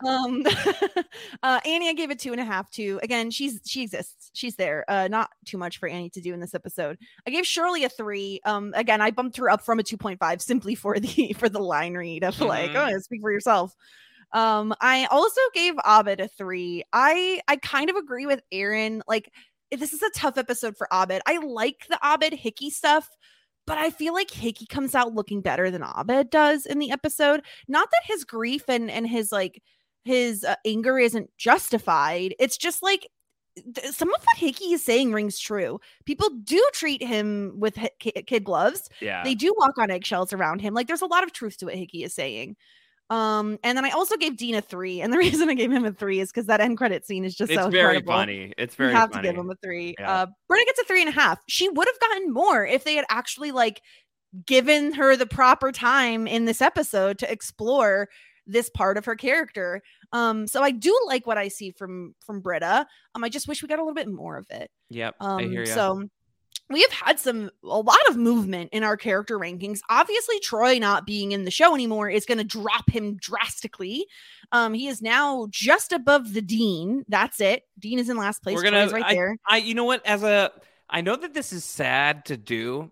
Annie, I gave it 2.5 to. Again, she exists. She's there. Not too much for Annie to do in this episode. I gave Shirley a 3. Again, I bumped her up from a 2.5 simply for the line read of like, speak for yourself. I also gave Abed a 3. I kind of agree with Aaron. Like, this is a tough episode for Abed. I like the Abed Hickey stuff, but I feel like Hickey comes out looking better than Abed does in the episode. Not that his grief and his like his anger isn't justified. It's just like some of what Hickey is saying rings true. People do treat him with kid gloves. Yeah, they do walk on eggshells around him. Like, there's a lot of truth to what Hickey is saying. And then I also gave Dean a 3, and the reason I gave him a 3 is because that end credit scene is just so incredible. Funny. It's very funny. You have to give him a 3. Britta gets a 3.5. She would have gotten more if they had actually like given her the proper time in this episode to explore this part of her character. So I do like what I see from Britta. I just wish we got a little bit more of it. Yep, I hear you. So we have had a lot of movement in our character rankings. Obviously, Troy not being in the show anymore is going to drop him drastically. He is now just above the Dean. That's it. Dean is in last place. Troy's right there. You know what? I know that this is sad to do.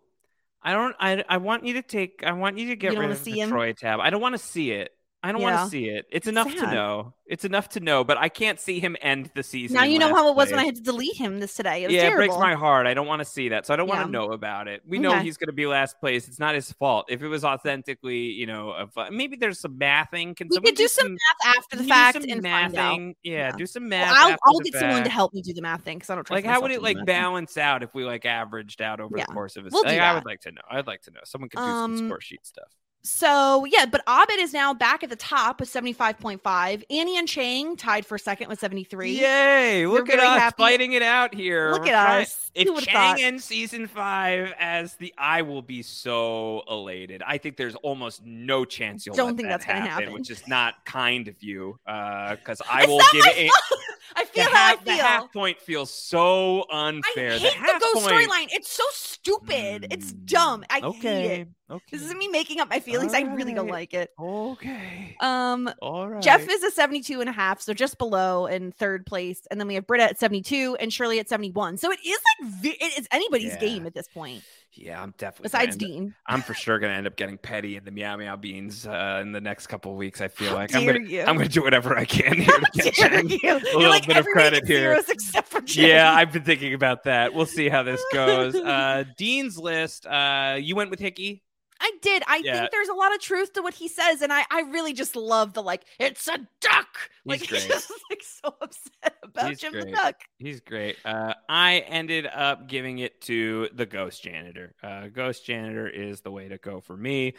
I want you to get rid of the Troy tab. I don't want to see it. I don't want to see it. It's enough to know. It's enough to know, but I can't see him end the season. Now you know how it was when I had to delete him today. It was terrible. It breaks my heart. I don't want to see that, so I don't want to know about it. We know he's going to be last place. It's not his fault. If it was authentically, maybe there's some mathing. We could do some math after the fact and find out. Yeah, do some math. I'll get someone to help me do the math thing because I don't trust myself. How would it balance out if we averaged out over the course of a season? I would like to know. I'd like to know. Someone could do some score sheet stuff. So, yeah, but Abed is now back at the top with 75.5. Annie and Chang tied for second with 73. Yay! Look at us fighting it out here. Look at us. If Chang ends season 5 as I will be so elated. I think there's almost no chance you'll let that happen, which is not kind of you. Because I will give it. I feel how I feel. The half point feels so unfair. I hate the ghost storyline. It's so stupid. It's dumb. I hate it. Okay. This isn't me making up my feelings. I really don't like it. Okay. All right. Jeff is a 72.5, so just below in third place. And then we have Britta at 72 and Shirley at 71. So it is it is anybody's game at this point. Yeah, I'm definitely. Besides Dean. I'm for sure going to end up getting petty in the Meow Meow Beans in the next couple of weeks. I feel like I'm going to do whatever I can here to get Chang a little bit of credit here. Except for Chang. Yeah, I've been thinking about that. We'll see how this goes. Dean's list. You went with Hickey. I did. I think there's a lot of truth to what he says, and I really just love the it's a duck. He's great. He's just so upset about Jim the Duck. He's great. I ended up giving it to the Ghost Janitor. Ghost Janitor is the way to go for me.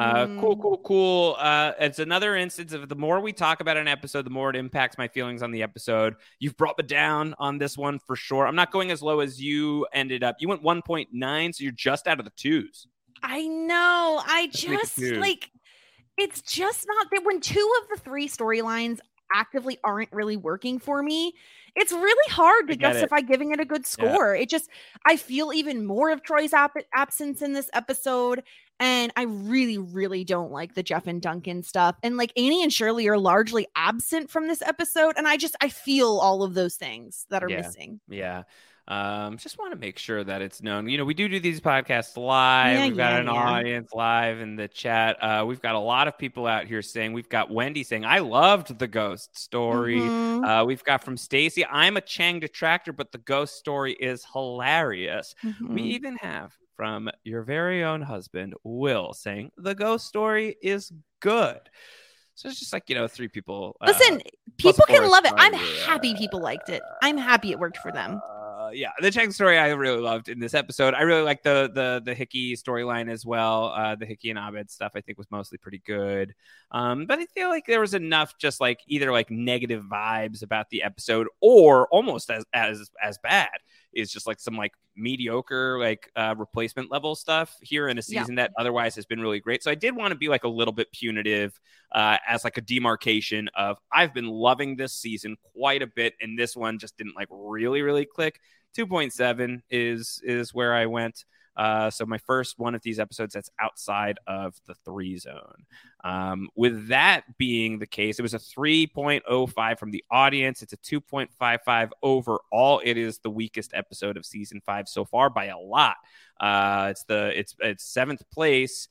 Cool. It's another instance of the more we talk about an episode, the more it impacts my feelings on the episode. You've brought me down on this one for sure. I'm not going as low as you ended up. You went 1.9, so you're just out of the 2s. I know. I just it's just not that when 2 of the 3 storylines actively aren't really working for me, it's really hard to justify giving it a good score. It just, I feel even more of Troy's absence in this episode. And I really, really don't like the Jeff and Duncan stuff. And Annie and Shirley are largely absent from this episode. And I feel all of those things that are missing. Yeah. Just want to make sure that it's known. We do these podcasts live. We've got an audience live in the chat. We've got a lot of people out here saying, we've got Wendy saying, I loved the ghost story. We've got from Stacy, I'm a Chang detractor, but the ghost story is hilarious. We even have from your very own husband, Will, saying the ghost story is good. So it's just 3 people. Listen, people can love it. I'm happy people liked it. I'm happy it worked for them. Yeah, the Chang story I really loved in this episode. I really liked the Hickey storyline as well. The Hickey and Abed stuff I think was mostly pretty good. But I feel like there was enough just either negative vibes about the episode or almost as bad is just some mediocre replacement level stuff here in a season that otherwise has been really great. So I did want to be a little bit punitive as a demarcation of I've been loving this season quite a bit and this one just didn't really click. 2.7 is where I went. So my first one of these episodes that's outside of the 3 zone. With that being the case, it was a 3.05 from the audience. It's a 2.55 overall. It is the weakest episode of season 5 so far by a lot. It's 7th place,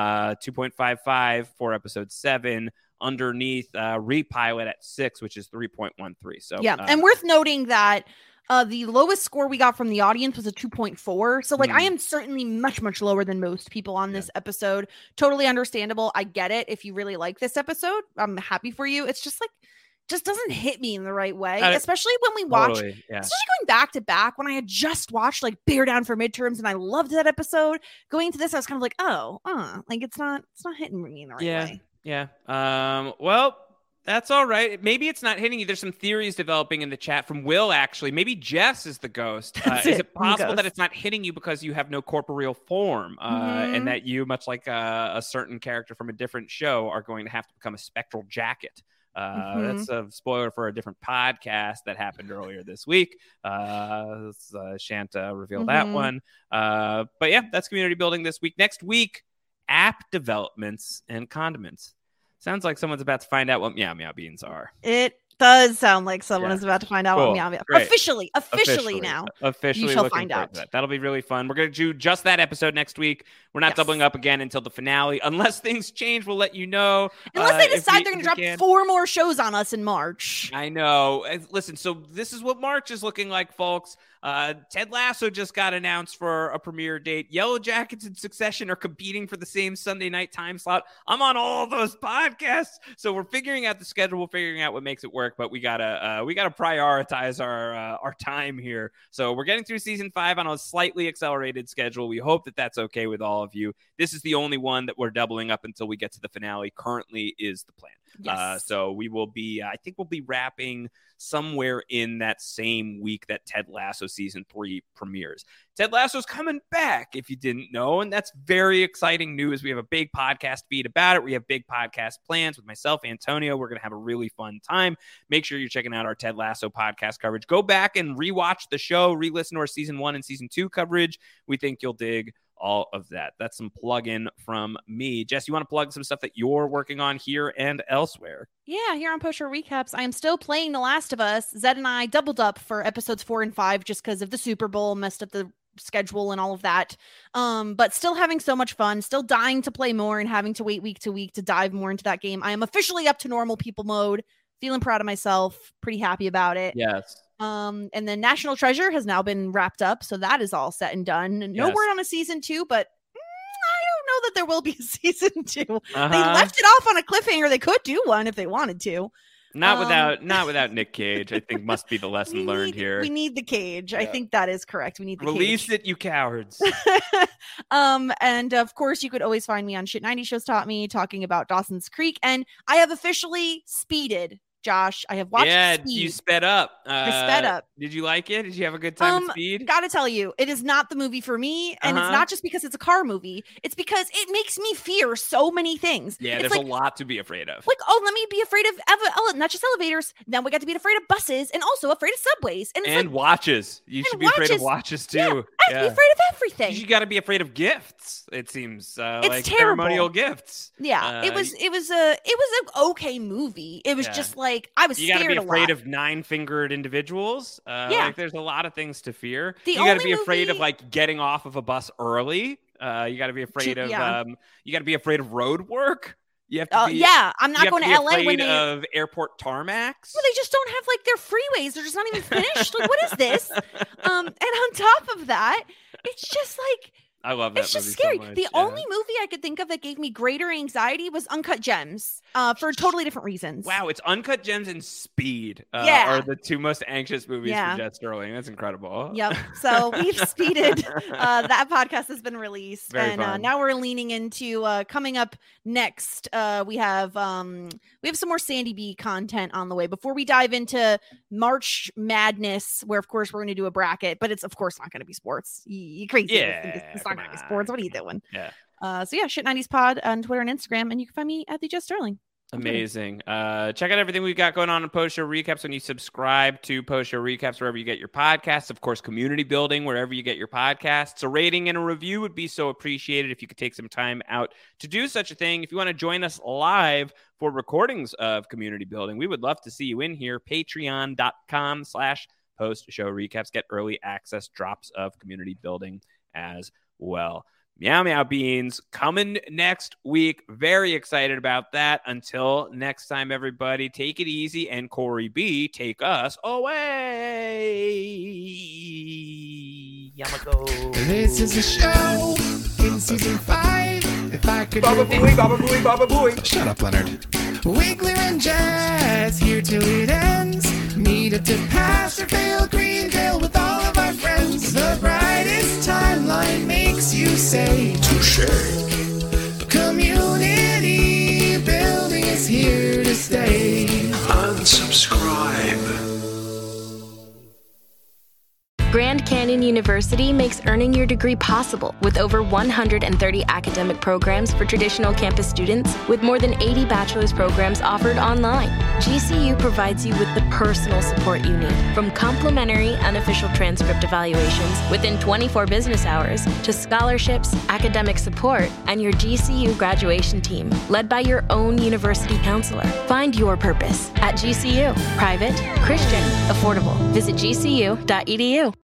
2.55 for episode 7. Underneath Repilot at 6, which is 3.13. So and worth noting that the lowest score we got from the audience was a 2.4. So I am certainly much, much lower than most people on this episode. Totally understandable. I get it. If you really like this episode, I'm happy for you. It's just just doesn't hit me in the right way, especially when we watch, especially going back to back when I had just watched Bear Down for Midterms and I loved that episode. Going to this, I was kind of it's not hitting me in the right way. Yeah. Well, that's all right. Maybe it's not hitting you. There's some theories developing in the chat from Will, actually. Maybe Jess is the ghost. Is it possible that it's not hitting you because you have no corporeal form and that you, much like a certain character from a different show, are going to have to become a spectral jacket? That's a spoiler for a different podcast that happened earlier this week. Shan't reveal that one. But yeah, that's community building this week. Next week, app developments and condiments. Sounds like someone's about to find out what Meow Meow Beans are. It does sound like someone is about to find out what Meow Meow. Officially now. Officially, you shall find out. That'll be really fun. We're going to do just that episode next week. We're not doubling up again until the finale. Unless things change, we'll let you know. Unless they decide they're going to drop 4 more shows on us in March. I know. Listen, so this is what March is looking like, folks. Ted Lasso just got announced for a premiere date. Yellow Jackets and Succession are competing for the same Sunday night time slot. I'm on all those podcasts, so we're figuring out the schedule, figuring out what makes it work. But we gotta prioritize our time here. So we're getting through season 5 on a slightly accelerated schedule. We hope that that's okay with all of you. This is the only one that we're doubling up until we get to the finale. Currently is the plan. Yes. So we will be, I think we'll be wrapping somewhere in that same week that Ted Lasso season 3 premieres. Ted Lasso's coming back, if you didn't know, and that's very exciting news. We have a big podcast feed about it. We have big podcast plans with myself, Antonio. We're going to have a really fun time. Make sure you're checking out our Ted Lasso podcast coverage. Go back and rewatch the show, re-listen to our season 1 and season 2 coverage. We think you'll dig all of that. That's some plug-in from me. Jess, you want to plug some stuff that you're working on here and elsewhere? Yeah, here on Post Show Recaps, I am still playing The Last of Us. Zed and I doubled up for episodes 4 and 5 just because of the Super Bowl, messed up the schedule and all of that. But still having so much fun, still dying to play more and having to wait week to week to dive more into that game. I am officially up to normal people mode, feeling proud of myself, pretty happy about it. Yes. And then National Treasure has now been wrapped up, so that is all set and done. No word on a season 2, but I don't know that there will be a season 2. They left it off on a cliffhanger. They could do one if they wanted to. Not without Nick Cage. I think must be the lesson learned here. We need the Cage. Yeah. I think that is correct. We need the Release Cage. It, you cowards. And of course, you could always find me on Shit 90 Shows Taught Me talking about Dawson's Creek, and I have officially speeded. Josh, I have watched Speed. You sped up. I sped up. Did you like it? Did you have a good time with Speed? Gotta tell you, it is not the movie for me. And it's not just because it's a car movie. It's because it makes me fear so many things. Yeah, it's there's a lot to be afraid of. Like, let me be afraid of not just elevators. Then we got to be afraid of buses and also afraid of subways. And watches. You should be afraid of watches too. Yeah, I have to be afraid of everything. You got to be afraid of gifts. It seems it's like terrible. ceremonial gifts. Yeah, it was an okay movie. It was just like I was scared. You got to be afraid of 9-fingered individuals. Like there's a lot of things to fear. You got to be afraid of like getting off of a bus early. You got to be afraid of you got to be afraid of road work. You have to be, I'm not going to LA when of airport tarmacs. Well, they just don't have like their freeways. They're just not even finished. Like, what is this? And on top of that, it's just like I love that. It's just scary. The only movie I could think of that gave me greater anxiety was Uncut Gems, for totally different reasons. Wow, it's Uncut Gems and Speed are the two most anxious movies for Jet Sterling. That's incredible. Yep. So we've speeded. That podcast has been released, Very fun. Now we're leaning into coming up next. We have some more Sandy B content on the way before we dive into March Madness, where of course we're going to do a bracket, but it's of course not going to be sports. You crazy? It's not going to be sports. What are you doing? Yeah. Shit 90s pod on Twitter and Instagram, and you can find me at the Jess Sterling. Amazing. Check out everything we've got going on in Post Show Recaps when you subscribe to Post Show Recaps wherever you get your podcasts. Of course, community building wherever you get your podcasts. A rating and a review would be so appreciated if you could take some time out to do such a thing. If you want to join us live for recordings of community building, we would love to see you in here. Patreon.com/Post Show Recaps. Get early access drops of community building as well. Meow Meow Beans coming next week. Very excited about that. Until next time, everybody, take it easy. And Corey B, take us away. Yamago. This is a show in season 5. If I could Baba Booey, Baba Booey, Baba Booey. Shut up, Leonard. Wiggler and Jazz here till it ends. Meet up to pass or fail Greendale with all of our friends. The brightest timeline makes you say touche. Community building is here to stay. Unsubscribe. Grand Canyon University makes earning your degree possible with over 130 academic programs for traditional campus students, with more than 80 bachelor's programs offered online. GCU provides you with the personal support you need, from complimentary unofficial transcript evaluations within 24 business hours to scholarships, academic support, and your GCU graduation team, led by your own university counselor. Find your purpose at GCU. Private, Christian, affordable. Visit gcu.edu.